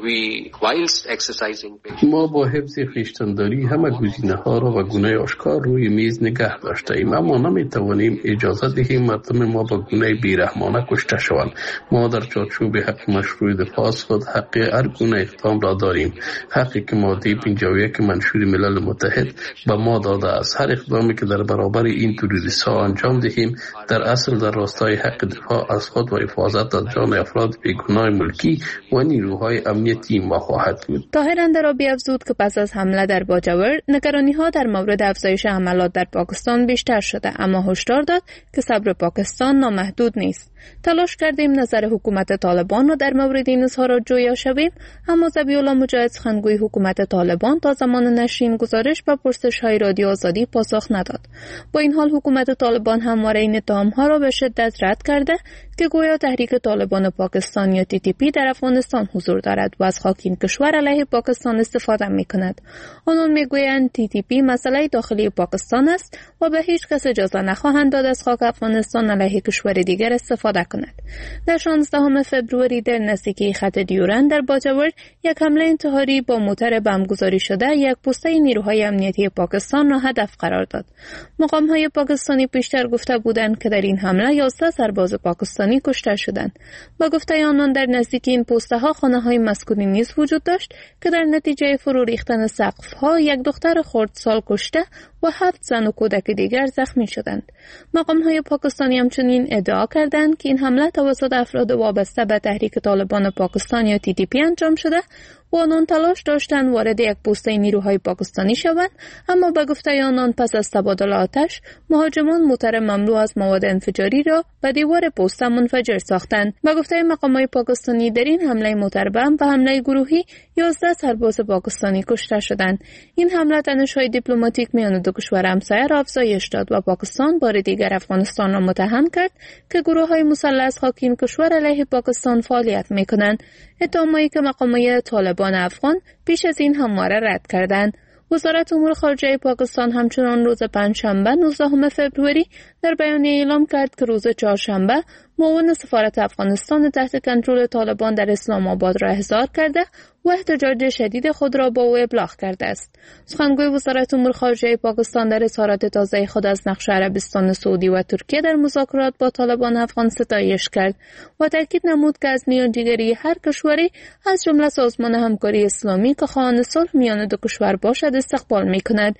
ما با حفظ خویشتنداری همه گزینه‌ها را و گونه آشکار روی میز نگه داشتیم، اما نمیتوانیم اجازه دهیم مردم ما با گونه بیرحمانه کشته شوند. ما در چارچوب حق مشروع دفاع از خود حق هر گونه اقدام را داریم، حقی که ماده پنجاه و یک منشور ملل متحد به ما داده است. هر اقدامی که در برابر این تروریست‌ها انجام دهیم در اصل در راستای حق دفاع از خود و حفاظت از جان افراد بیگناه ملکی و نیروهای امنیتی ما خواهد بود. طاهر اندرابی افزود که پس از حمله در باجور نگرانی‌ها در مورد افزایش حملات در پاکستان بیشتر شده، اما هشدار داد که صبر پاکستان نامحدود نیست. تلاش کردیم نظر حکومت طالبان را در مورد این اظهارات جویا شویم، اما ذبیح‌الله مجاهد سخنگوی حکومت طالبان تا زمان نشر این گزارش به پرسش‌های رادیو آزادی پاسخ نداد. با این حال حکومت طالبان همواره این اتهام‌ها را به شدت رد کرده که گویا تحریک طالبان پاکستان یا تی تی پی در افغانستان حضور دارد و از خاک این کشور علیه پاکستان استفاده می‌کند. آنان می‌گویند تی تی پی مسئله داخلی پاکستان است و به هیچ کس اجازه نخواهند داد از خاک افغانستان علیه کشور دیگر استفاده کند. در شانزدهم فوریه در نزدیکی خط دیورند در باجور یک حمله انتحاری با موتر بمبگذاری شده یک پسته نیروهای امنیتی پاکستان را هدف قرار داد. مقام‌های پاکستانی پیشتر گفته بودند که در این حمله یازده سرباز پاکستانی کشته شدند. با گفته آنان در نزدیکی این پسته‌ها خانه‌های مسکونی نیز وجود داشت که در نتیجه فرو ریختن سقف‌ها یک دختر خردسال کشته و هفت زن و کودک دیگر زخمی شدند. مقام‌های پاکستانی همچنین ادعا کردند که این حمله توسط افراد وابسته به تحریک طالبان پاکستان یا تی تی پی انجام شده و آنان تلاش داشتند وارد یک پوسته نیروهای پاکستانی شوند، اما به گفته آنان پس از تبادل آتش مهاجمان موتر مملو از مواد انفجاری را به دیوار پوسته منفجر ساختند. به گفته مقامات پاکستانی در این حمله موتر بمب و حمله گروهی یازده سرباز پاکستانی کشته شدند. این حمله تنش‌های دیپلماتیک میان دو کشور همسایه را افزایش داد و پاکستان بار دیگر افغانستان را متهم کرد که گروه‌های مسلح از خاک این کشور علیه پاکستان فعالیت می‌کنند. اتهامی که مقامات طالبان افغان پیش از این همواره رد کردند. وزارت امور خارجه پاکستان همچنان روز پنجشنبه نوزدهم فوریه در بیانیه اعلام کرد که روز چهارشنبه معاون سفارت افغانستان تحت کنترل طالبان در اسلام آباد را احضار کرده و احتجاج شدید خود را با او ابلاغ کرده است. سخنگوی وزارت امور خارجه پاکستان در اظهارات تازه خود از نقش عربستان سعودی و ترکیه در مذاکرات با طالبان افغان ستایش کرد و تاکید نمود که از میانجیگری هر کشوری از جمله سازمان همکاری اسلامی که خواهان صلح میان دو کشور باشد استقبال می‌کند.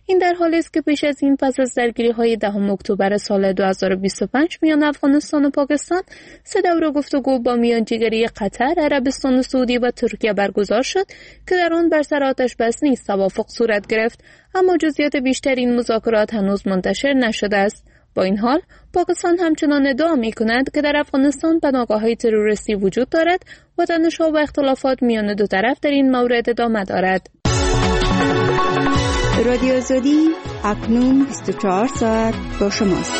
این در حالی است که پیش از این پس از درگیری‌های دهم اکتبر سال دو هزار و بیست و پنج میان افغانستان و پاکستان سه دوره گفتگو با میانجیگری قطر، عربستان سعودی و ترکیه برگزار شد که در آن بر سر آتش بس نیز توافق صورت گرفت، اما جزئیات بیشتر این مذاکرات هنوز منتشر نشده است. با این حال پاکستان همچنان ادعا می‌کند که در افغانستان پناهگاه‌های تروریستی وجود دارد و تنش‌ها و اختلافات میان دو طرف در این مورد ادامه دارد. رادیو آزادی اکنون بیست و چهار ساعت با شماست.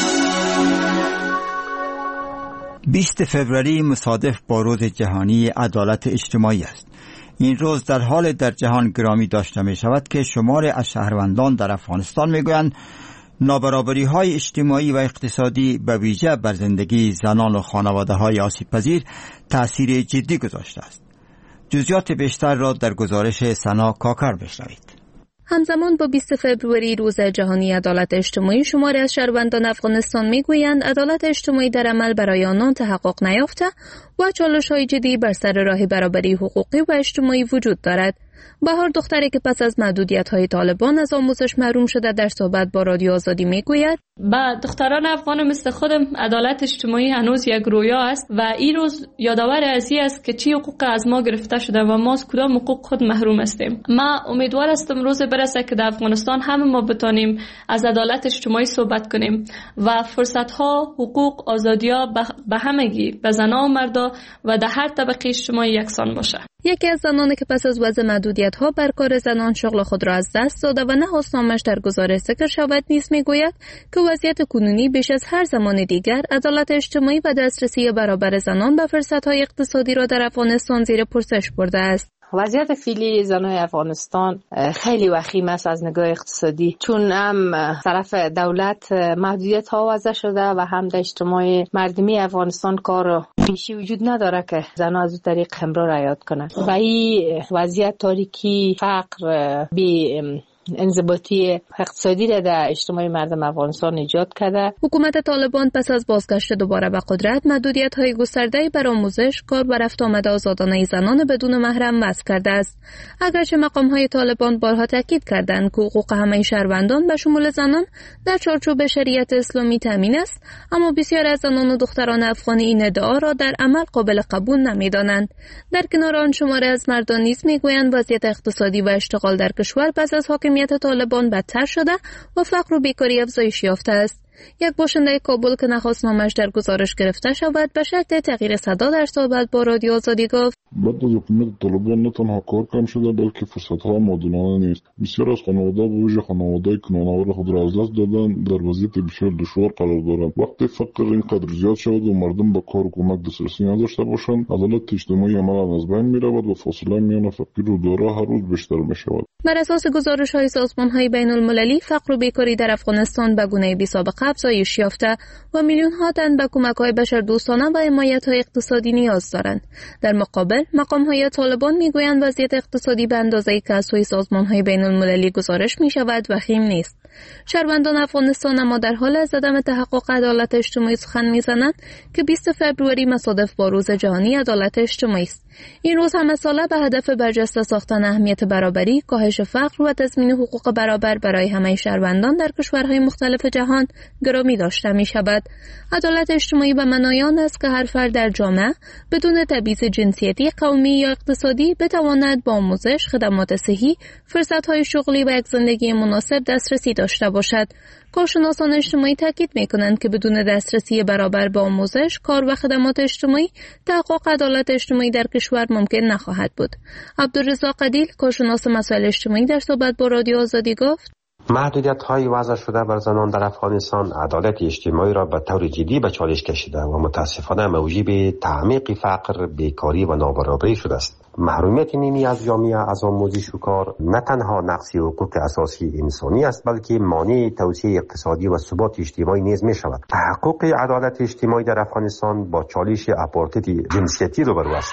بیست فوریه مصادف با روز جهانی عدالت اجتماعی است. این روز در حال در جهان گرامی داشته می شود که شمار از شهروندان در افغانستان می گویند نابرابری های اجتماعی و اقتصادی به ویژه بر زندگی زنان و خانواده های آسیب پذیر تأثیر جدی گذاشته است. جزئیات بیشتر را در گزارش سنا کاکر بشنوید. همزمان با بیست فوریه روز جهانی عدالت اجتماعی، شماری از شهروندان افغانستان میگویند عدالت اجتماعی در عمل برای آنان تحقق نیافته و چالش‌های جدی بر سر راه برابری حقوقی و اجتماعی وجود دارد. بهار دختری که پس از محدودیت‌های طالبان از آموزش محروم شده در صحبت با رادیو آزادی میگوید با دختران افغان مثل خودم عدالت اجتماعی هنوز یک رویا است و این روز یادآور از این است که چی حقوق از ما گرفته شده و ما از کدام حقوق خود محروم هستیم. ما امیدوار هستم روز برسه که در افغانستان همه ما بتونیم از عدالت اجتماعی صحبت کنیم و فرصت‌ها، حقوق، آزادی‌ها به همگی، به زنان و مردا و در هر طبقه اجتماعی یکسان باشه. یکی از زنانی که پس از وضع محدودیت‌ها بر کار زنان شغل خود را از دست داده و نخواست نامش در گزارش ذکر شود نیز میگوید که وضعیت کنونی بیش از هر زمان دیگر عدالت اجتماعی و دسترسی برابر زنان به فرصت‌های اقتصادی را در افغانستان زیر پرسش برده است. وضعیت فعلی زنای افغانستان خیلی وخیم است از نگاه اقتصادی، چون هم طرف دولت محدودیت ها وضع شده و هم در اجتماع مردمی افغانستان کار پیشی وجود نداره که زنها از اون طریق همراه رعایت کنند و این وضعیت تاریکی، فقر، بی انضباطی اقتصادی را در اجتماع مردم افغانستان ایجاد کرده. حکومت طالبان پس از بازگشت دوباره به قدرت محدودیت‌های گسترده بر آموزش، کار و رفت آمد آزادانه زنان بدون محرم وضع کرده است. اگرچه مقام‌های طالبان بارها تاکید کردند که حقوق همه شهروندان به شمول زنان در چارچوب شریعت اسلامی تامین است، اما بسیار از زنان و دختران افغانی این ادعا را در عمل قابل قبول نمی‌دانند. در کنار آن شماره از مردان نیز می‌گویند وضعیت اقتصادی و اشتغال در کشور پس از حاکمیت طالبان بدتر شده و فقر و بیکاری افزایش یافته است. یک باشنده کابل که نخواست نامش در گزارش گرفته شود به شرط تغییر صدا در صحبت با رادیو آزادی گفت بعد از حکومت طالبان نه تنها کار کم شده بلکه فرصت‌ها معادلانه نیست. بسیار از خانواده‌ها به ویژه خانواده‌های کنان‌آور خود را از دست دادن، در وضعیت بسیار دشوار قرار دارند. وقتی فقر اینقدر زیاد شود و مردم به کار و کمک دسترسی نداشته باشند، عدالت اجتماعی عملاً از بین می‌رود و فاصله میان فقیر و دارا هر روز بیشتر می‌شود. بر اساس گزارش‌های سازمان‌های بین‌المللی، فقر و بیکاری در افغانستان به گونه‌ای بی‌سابقه افزایش یافته و میلیون‌ها تن به کمک‌های بشردوستانه و حمایت‌های اقتصادی نیاز دارند. در مقابل، مقام‌های طالبان می‌گویند وضعیت اقتصادی به اندازه‌ای که از سوی سازمان‌های بین‌المللی گزارش می‌شود وخیم نیست. شهروندان افغانستان اما در حال از عدم تحقق عدالت اجتماعی سخن می‌زنند که بیست فوریه مصادف با روز جهانی عدالت اجتماعی است. این روز همه ساله به هدف برجسته ساختن اهمیت برابری، کاهش فقر و تضمین حقوق برابر برای همه شهروندان در کشورهای مختلف جهان گرامی داشته می‌شود. عدالت اجتماعی به معنای آن است که هر فرد در جامعه بدون تبعیض جنسیتی، قومی یا اقتصادی بتواند با آموزش، خدمات صحی، فرصت‌های شغلی و یک زندگی مناسب دسترسی داشته باشد. کارشناسان اجتماعی تاکید می‌کنند که بدون دسترسی برابر به آموزش، کار و خدمات اجتماعی، تحقق عدالت اجتماعی در کشور ممکن نخواهد بود. عبدالرزاق عدیل، کارشناس مسائل اجتماعی، در صحبت با رادیو آزادی گفت: محدودیت‌های وضع شده بر زنان در افغانستان عدالت اجتماعی را به طور جدی به چالش کشیده و متاسفانه موجب تعمیق فقر، بیکاری و نابرابری شده است. محرومیت نیمی از جامعه از آموزش و کار نه تنها نقض حقوق اساسی انسانی است بلکه مانع توسعه اقتصادی و ثبات اجتماعی نیز می شود. تحقق عدالت اجتماعی در افغانستان با چالش آپارتاید جنسیتی روبرو است.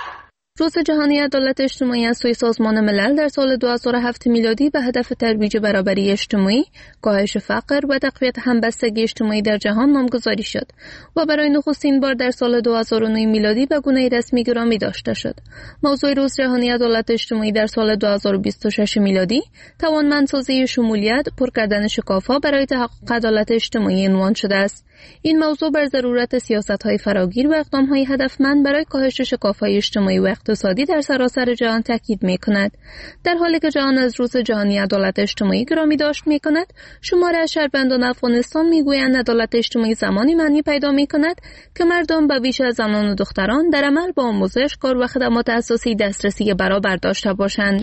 روز جهانی عدالت اجتماعی از سوی سازمان ملل در سال دو هزار و هفت میلادی به هدف ترویج برابری اجتماعی، کاهش فقر و تقویت همبستگی اجتماعی در جهان نامگذاری شد و برای نخستین بار در سال دو هزار و نه میلادی به گونه رسمی گرامی داشته شد. موضوع روز جهانی عدالت اجتماعی در سال دو هزار و بیست و شش میلادی توانمندسازی شمولیت، پر کردن شکاف‌ها برای تحقق عدالت اجتماعی عنوان شده است. این موضوع بر ضرورت سیاست‌های فراگیر و اقدام‌های هدفمند برای کاهش شکاف‌های اجتماعی و اقتصادی در سراسر جهان تاکید می‌کند. در حالی که جهان از روز جهانی عدالت اجتماعی گرامی داشت می‌کند، شمار از شهروندان افغانستان می‌گویند عدالت اجتماعی زمانی معنی پیدا می‌کند که مردم به بیش از زنان و دختران در عمل با آموزش، کار و خدمات اساسی دسترسی برابر داشته باشند.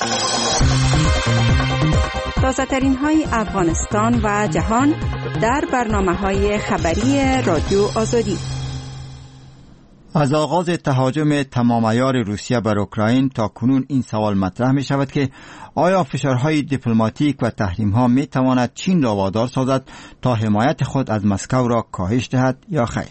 تازه‌ترین های افغانستان و جهان در برنامه‌های خبری رادیو آزادی. از آغاز تهاجم تمام عیار روسیه بر اوکراین تا کنون این سوال مطرح می شود که آیا فشارهای دیپلماتیک و تحریم‌ها می تواند چین را وادار سازد تا حمایت خود از مسکو را کاهش دهد یا خیر؟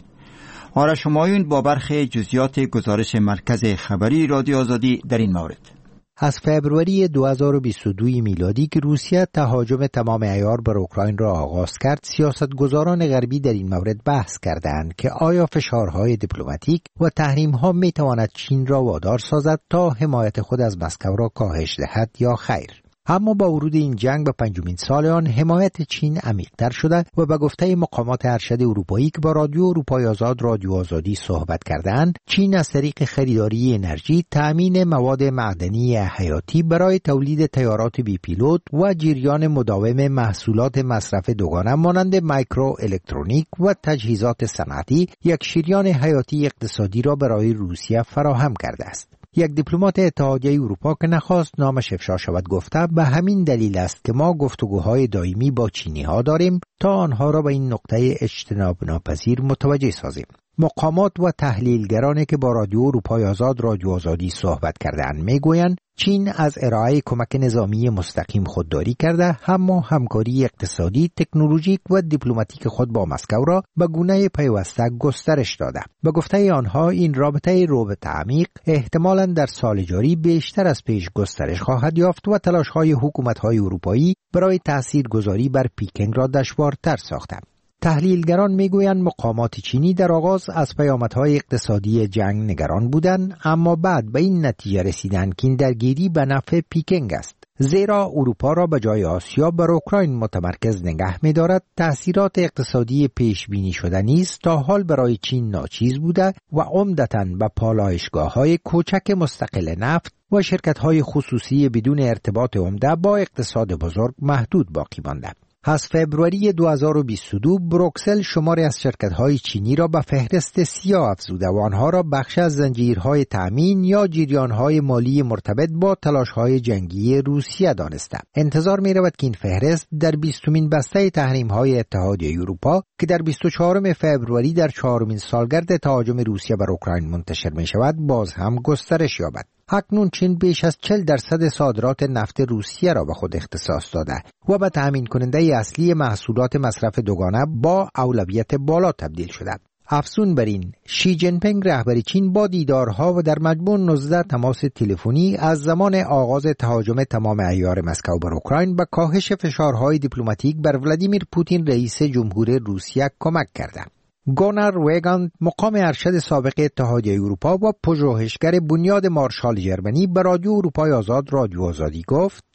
آرش همایون با برخی جزئیات گزارش مرکز خبری رادیو آزادی در این مورد. از فبروری دو هزار و بیست و دو میلادی که روسیه تهاجم تمام عیار بر اوکراین را آغاز کرد، سیاستگزاران غربی در این مورد بحث کردند که آیا فشارهای دیپلماتیک و تحریم‌ها می‌تواند چین را وادار سازد تا حمایت خود از مسکو را کاهش دهد یا خیر. اما با ورود این جنگ به پنجمین سال آن، حمایت چین عمیق‌تر شده و به گفته مقامات ارشد اروپایی که با رادیو اروپای آزاد رادیو آزادی صحبت کردند، چین از طریق خریداری انرژی، تأمین مواد معدنی حیاتی برای تولید تیارات بی پیلوت و جریان مداوم محصولات مصرف دوگانه مانند مایکرو الکترونیک و تجهیزات صنعتی، یک شریان حیاتی اقتصادی را برای روسیه فراهم کرده است. یک دیپلمات اتحادیه اروپا که نخواست نامش افشا شود گفته به همین دلیل است که ما گفتگوهای دائمی با چینی ها داریم تا آنها را به این نقطه اجتناب ناپذیر متوجه سازیم. مقامات و تحلیلگرانی که با رادیو اروپای آزاد رادیو آزادی صحبت کردند میگویند چین از ارائه کمک نظامی مستقیم خودداری کرده، اما همکاری اقتصادی، تکنولوژیک و دیپلماتیک خود با مسکو را به گونه پیوسته گسترش داده. به گفته آنها این رابطه رو به تعمیق احتمالاً در سال جاری بیشتر از پیش گسترش خواهد یافت و تلاش‌های حکومت‌های اروپایی برای تاثیرگذاری بر پیکنگ را دشوارتر ساختند. تحلیلگران میگویند مقامات چینی در آغاز از پیامدهای اقتصادی جنگ نگران بودند، اما بعد به این نتیجه رسیدند که این درگیری به نفع پیکنگ است، زیرا اروپا را به جای آسیا بر اوکراین متمرکز نگه می‌دارد. تأثیرات اقتصادی پیش بینی شده نیز تا حال برای چین ناچیز بوده و عمدتاً به پالایشگاه‌های کوچک مستقل نفت و شرکت‌های خصوصی بدون ارتباط عمده با اقتصاد بزرگ محدود باقی مانده. از فبروری دو هزار و بیست و دو بروکسل شماری از شرکت‌های چینی را به فهرست سیاه افزوده و آنها را بخش از زنجیرهای تأمین یا جریان‌های مالی مرتبط با تلاش‌های جنگی روسیه دانسته. انتظار می‌رود که این فهرست در بیستمین بسته تحریم‌های اتحادیه اروپا که در بیست و چهارم فبروری در چهارمین سالگرد تهاجم روسیه بر اوکراین منتشر می‌شود باز هم گسترش یابد. اکنون چین بیش از چهل درصد صادرات نفت روسیه را به خود اختصاص داده و به تأمین کننده اصلی محصولات مصرف دوگانه با اولویت بالا تبدیل شده. افزون بر این، شی جین پینگ رهبر چین با دیدارها و در مجموع نوزده تماس تلفنی از زمان آغاز تهاجم تمام عیار مسکو بر اوکراین به کاهش فشارهای دیپلماتیک بر ولادیمیر پوتین رئیس جمهور روسیه کمک کرده. گونار ویگاند، مقام ارشد سابق اتحادیه اروپا و پژوهشگر بنیاد مارشال جرمنی، به رادیو اروپای آزاد رادیو آزادی گفت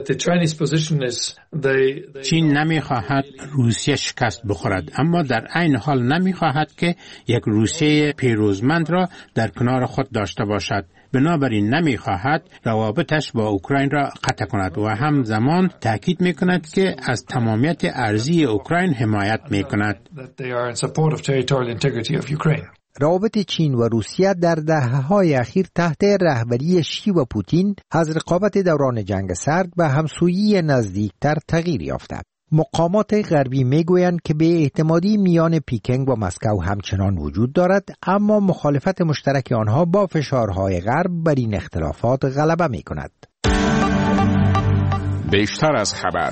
چین نمیخواهد روسیه شکست بخورد، اما در عین حال نمیخواهد که یک روسیه پیروزمند را در کنار خود داشته باشد. بنابراین نمیخواهد روابطش با اوکراین را قطع کند و همزمان تاکید میکند که از تمامیت ارضی اوکراین حمایت میکند. روابط چین و روسیه در دهه‌های اخیر تحت رهبری شی و پوتین از رقابت دوران جنگ سرد به همسویی نزدیکتر تغییر یافته. مقامات غربی میگویند که به اعتمادی میان پیکنگ و مسکو همچنان وجود دارد، اما مخالفت مشترک آنها با فشارهای غرب بر این اختلافات غلبه میکند. بیشتر از خبر.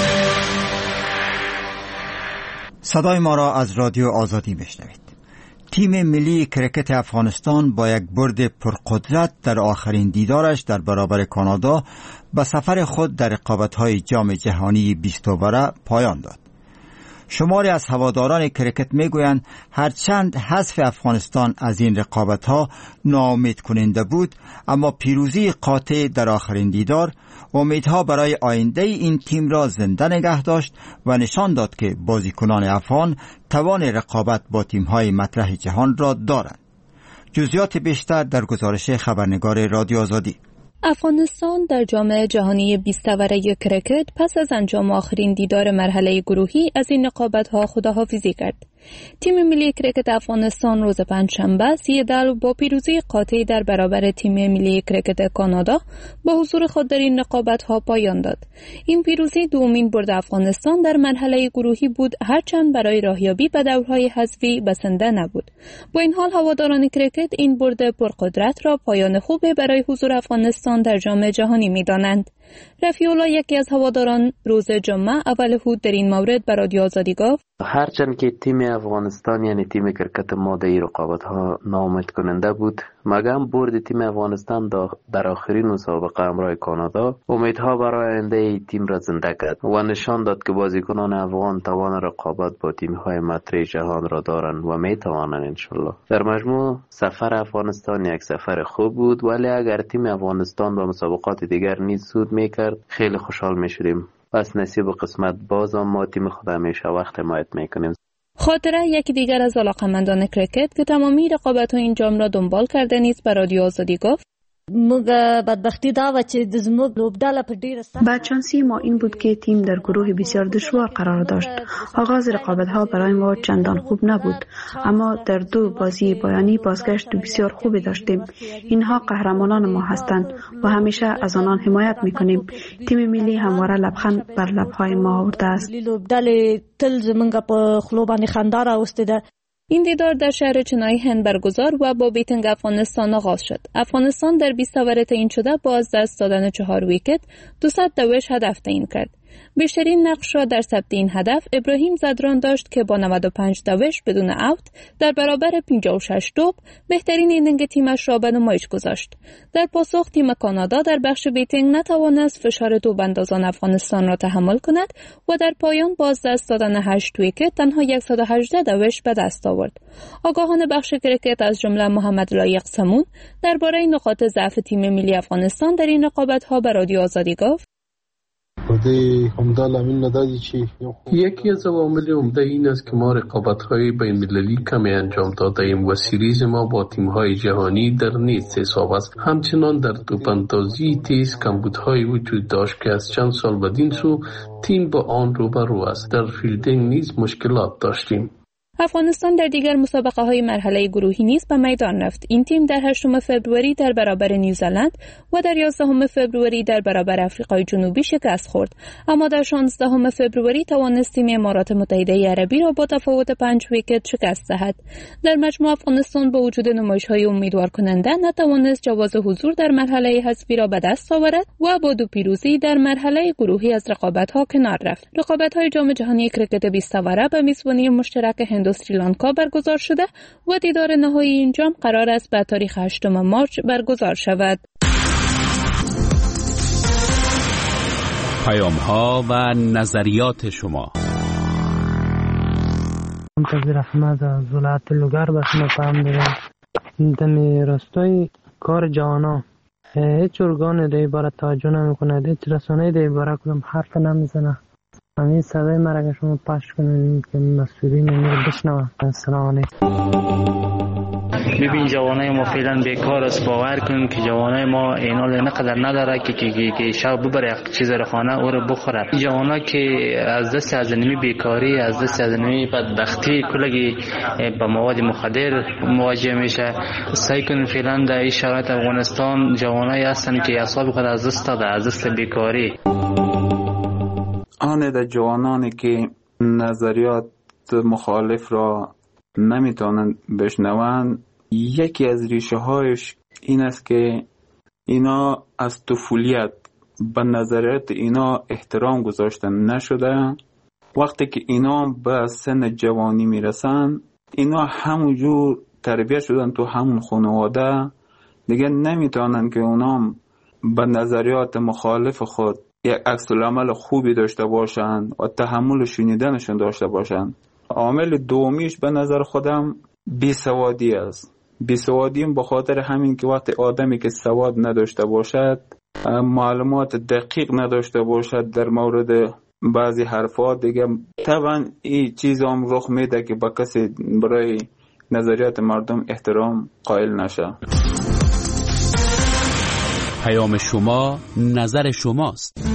صدای ما را از رادیو آزادی بشنوید. تیم ملی کرکت افغانستان با یک برد پرقدرت در آخرین دیدارش در برابر کانادا به سفر خود در رقابت‌های جام جهانی بیست اووره پایان داد. شماری از هواداران کرکت میگویند هرچند حذف افغانستان از این رقابت‌ها ناامید کننده بود، اما پیروزی قاطع در آخرین دیدار امیدها برای آینده این تیم را زنده نگه داشت و نشان داد که بازیکنان افغان توان رقابت با تیم‌های مطرح جهان را دارند. جزئیات بیشتر در گزارش خبرنگار رادیو آزادی. افغانستان در جام جهانی بیست اوره کرکت پس از انجام آخرین دیدار مرحله گروهی از این رقابت‌ها خداحافظی کرد. تیم ملی کرکت افغانستان روز پنجشنبه سی دل با پیروزی قاطع در برابر تیم ملی کرکت کانادا با حضور خود در این رقابت‌ها پایان داد. این پیروزی دومین برد افغانستان در مرحله گروهی بود، هرچند برای راهیابی به دورهای حذفی بسنده نبود. با این حال هواداران کرکت این برد پرقدرت را پایان خوبی برای حضور افغانستان در جام جهانی می‌دانند. رفیع الله، یکی از هواداران، روز جمعه اول هود در این مورد به رادیو آزادی گفت: هرچند که تیم افغانستان یعنی تیم کرکت ما در این رقابت‌ها ناامید کننده بود، مگر برد تیم افغانستان در آخرین مسابقه همراه کانادا امیدها برای آینده تیم را زنده کرد و نشان داد که بازیکنان افغان توان رقابت با تیم‌های مطرح جهان را دارند و می‌توانند انشالله. در مجموع سفر افغانستان یک سفر خوب بود، ولی اگر تیم افغانستان با مسابقات دیگر نیز صعود می‌کرد خیلی خوشحال می‌شدیم. پس نصیب و قسمت باز ما تیم خود همیشه وقت حمایت میکنیم. خاطره، یکی دیگر از علاقه‌مندان کرکت که تمامی رقابت‌های این جام را دنبال کرده نیست، به رادیو آزادی گفت: بدشانسی ما این بود که تیم در گروه بسیار دشوار قرار داشت. آغاز رقابت‌ها برای ما چندان خوب نبود، اما در دو بازی پایانی بازگشت بسیار خوبی داشتیم. اینها قهرمانان ما هستند و همیشه از آنان حمایت می‌کنیم. تیم ملی همواره لبخند بر لب‌های ما آورده است. این دیدار در شهر چنای هند برگزار و با بیتنگ افغانستان آغاز شد. افغانستان در بیست اوره تعیین شده با از دست دادن چهار ویکت دویست دوش هدف تعیین کرد. بیشترین نقش را در ثبت این هدف ابراهیم زدران داشت که با نود و پنج دوش بدون اوت در برابر پنجاه و شش توپ بهترین اینینگ تیمش را به نمایش گذاشت. در پاسخ تیم کانادا در بخش بیتینگ نتوانست فشار توپ اندازان افغانستان را تحمل کند و در پایان باز دست دادن هشت ویکت تنها صد و هجده دوش به دست آورد. آگاهان بخش کرکت از جمله محمد لایق سمون درباره نقاط ضعف تیم ملی افغانستان در این رقابت‌ها به رادیو آزادی گفت: یکی از عوامل عمده این است که ما رقابت‌های بین‌المللی کمی انجام داده ایم و سیریز ما با تیم‌های جهانی در نیست حساب است. همچنان در توپ‌اندازی تیز کمبودهای وجود داشت که از چند سال بدین سو تیم با آن روبرو است. در فیلدینگ نیز مشکلات داشتیم. افغانستان در دیگر مسابقه های مرحله گروهی نیز به میدان رفت. این تیم در هشتم فوریه در برابر نیوزلند و در یازدهم فوریه در برابر آفریقای جنوبی شکست خورد، اما در شانزدهم فوریه توانست تیم امارات متحده عربی را با تفاوت پنج ویکت شکست دهد. در مجموع افغانستان با وجود نمایش‌های امیدوار کننده نتوانست جواز حضور در مرحله حذفی را به دست آورد و با دو پیروزی در مرحله گروهی از رقابت‌ها کنار رفت. رقابت‌های جام جهانی کرکت بیست اوره به میزبانی مشترک هند و سریلانکا برگزار شده و دیدار نهایی این جام قرار است به تاریخ هشتم مارس برگزار شود. پیام‌ها و نظریات شما. منتظر احمد از ولایت لوگر به شما پیام می‌دهم. دمی راستای کار جوانا هیچ ارگان در عبارت توجه نمی‌کند، هیچ رسانه‌ای در عبارت کدام حرف نمیزنه. همین صدای مرا که شما پخش کنید که مسئولین این رو بشنوند. السلام علیکم. ببین جوانای ما فعلا بیکار است. باور کن که جوانای ما اینال نقدر نداره که که که شب ببره یک چیز رو خانه او رو بخوره. جوانا که از دست از نمی بیکاری، از دست از نمی بدبختی کلگی با مواد مخدر مواجه میشه. سعی کن فعلا در این شرایط افغانستان جوانای هستن که اعصاب خود از دست داده، از دست بیکاری. آن در جوانانی که نظریات مخالف را نمیتونن بشنوند، یکی از ریشه هایش این است که اینا از طفولیت به نظریات اینا احترام گذاشتن نشده. وقتی که اینا به سن جوانی میرسن اینا همونجور تربیت شدن تو همون خانواده، دیگه نمیتونن که اونام به نظریات مخالف خود یک عکس العمل خوبی داشته باشن و تحمل شنیدنشون داشته باشن. عامل دومیش به نظر خودم بیسوادی است. بیسوادی به خاطر همین که وقت آدمی که سواد نداشته باشد، معلومات دقیق نداشته باشد در مورد بعضی حرفات، دیگه طبعا این چیز هم رخ میده که با کسی برای نظریات مردم احترام قائل نشه. پیام شما نظر شماست.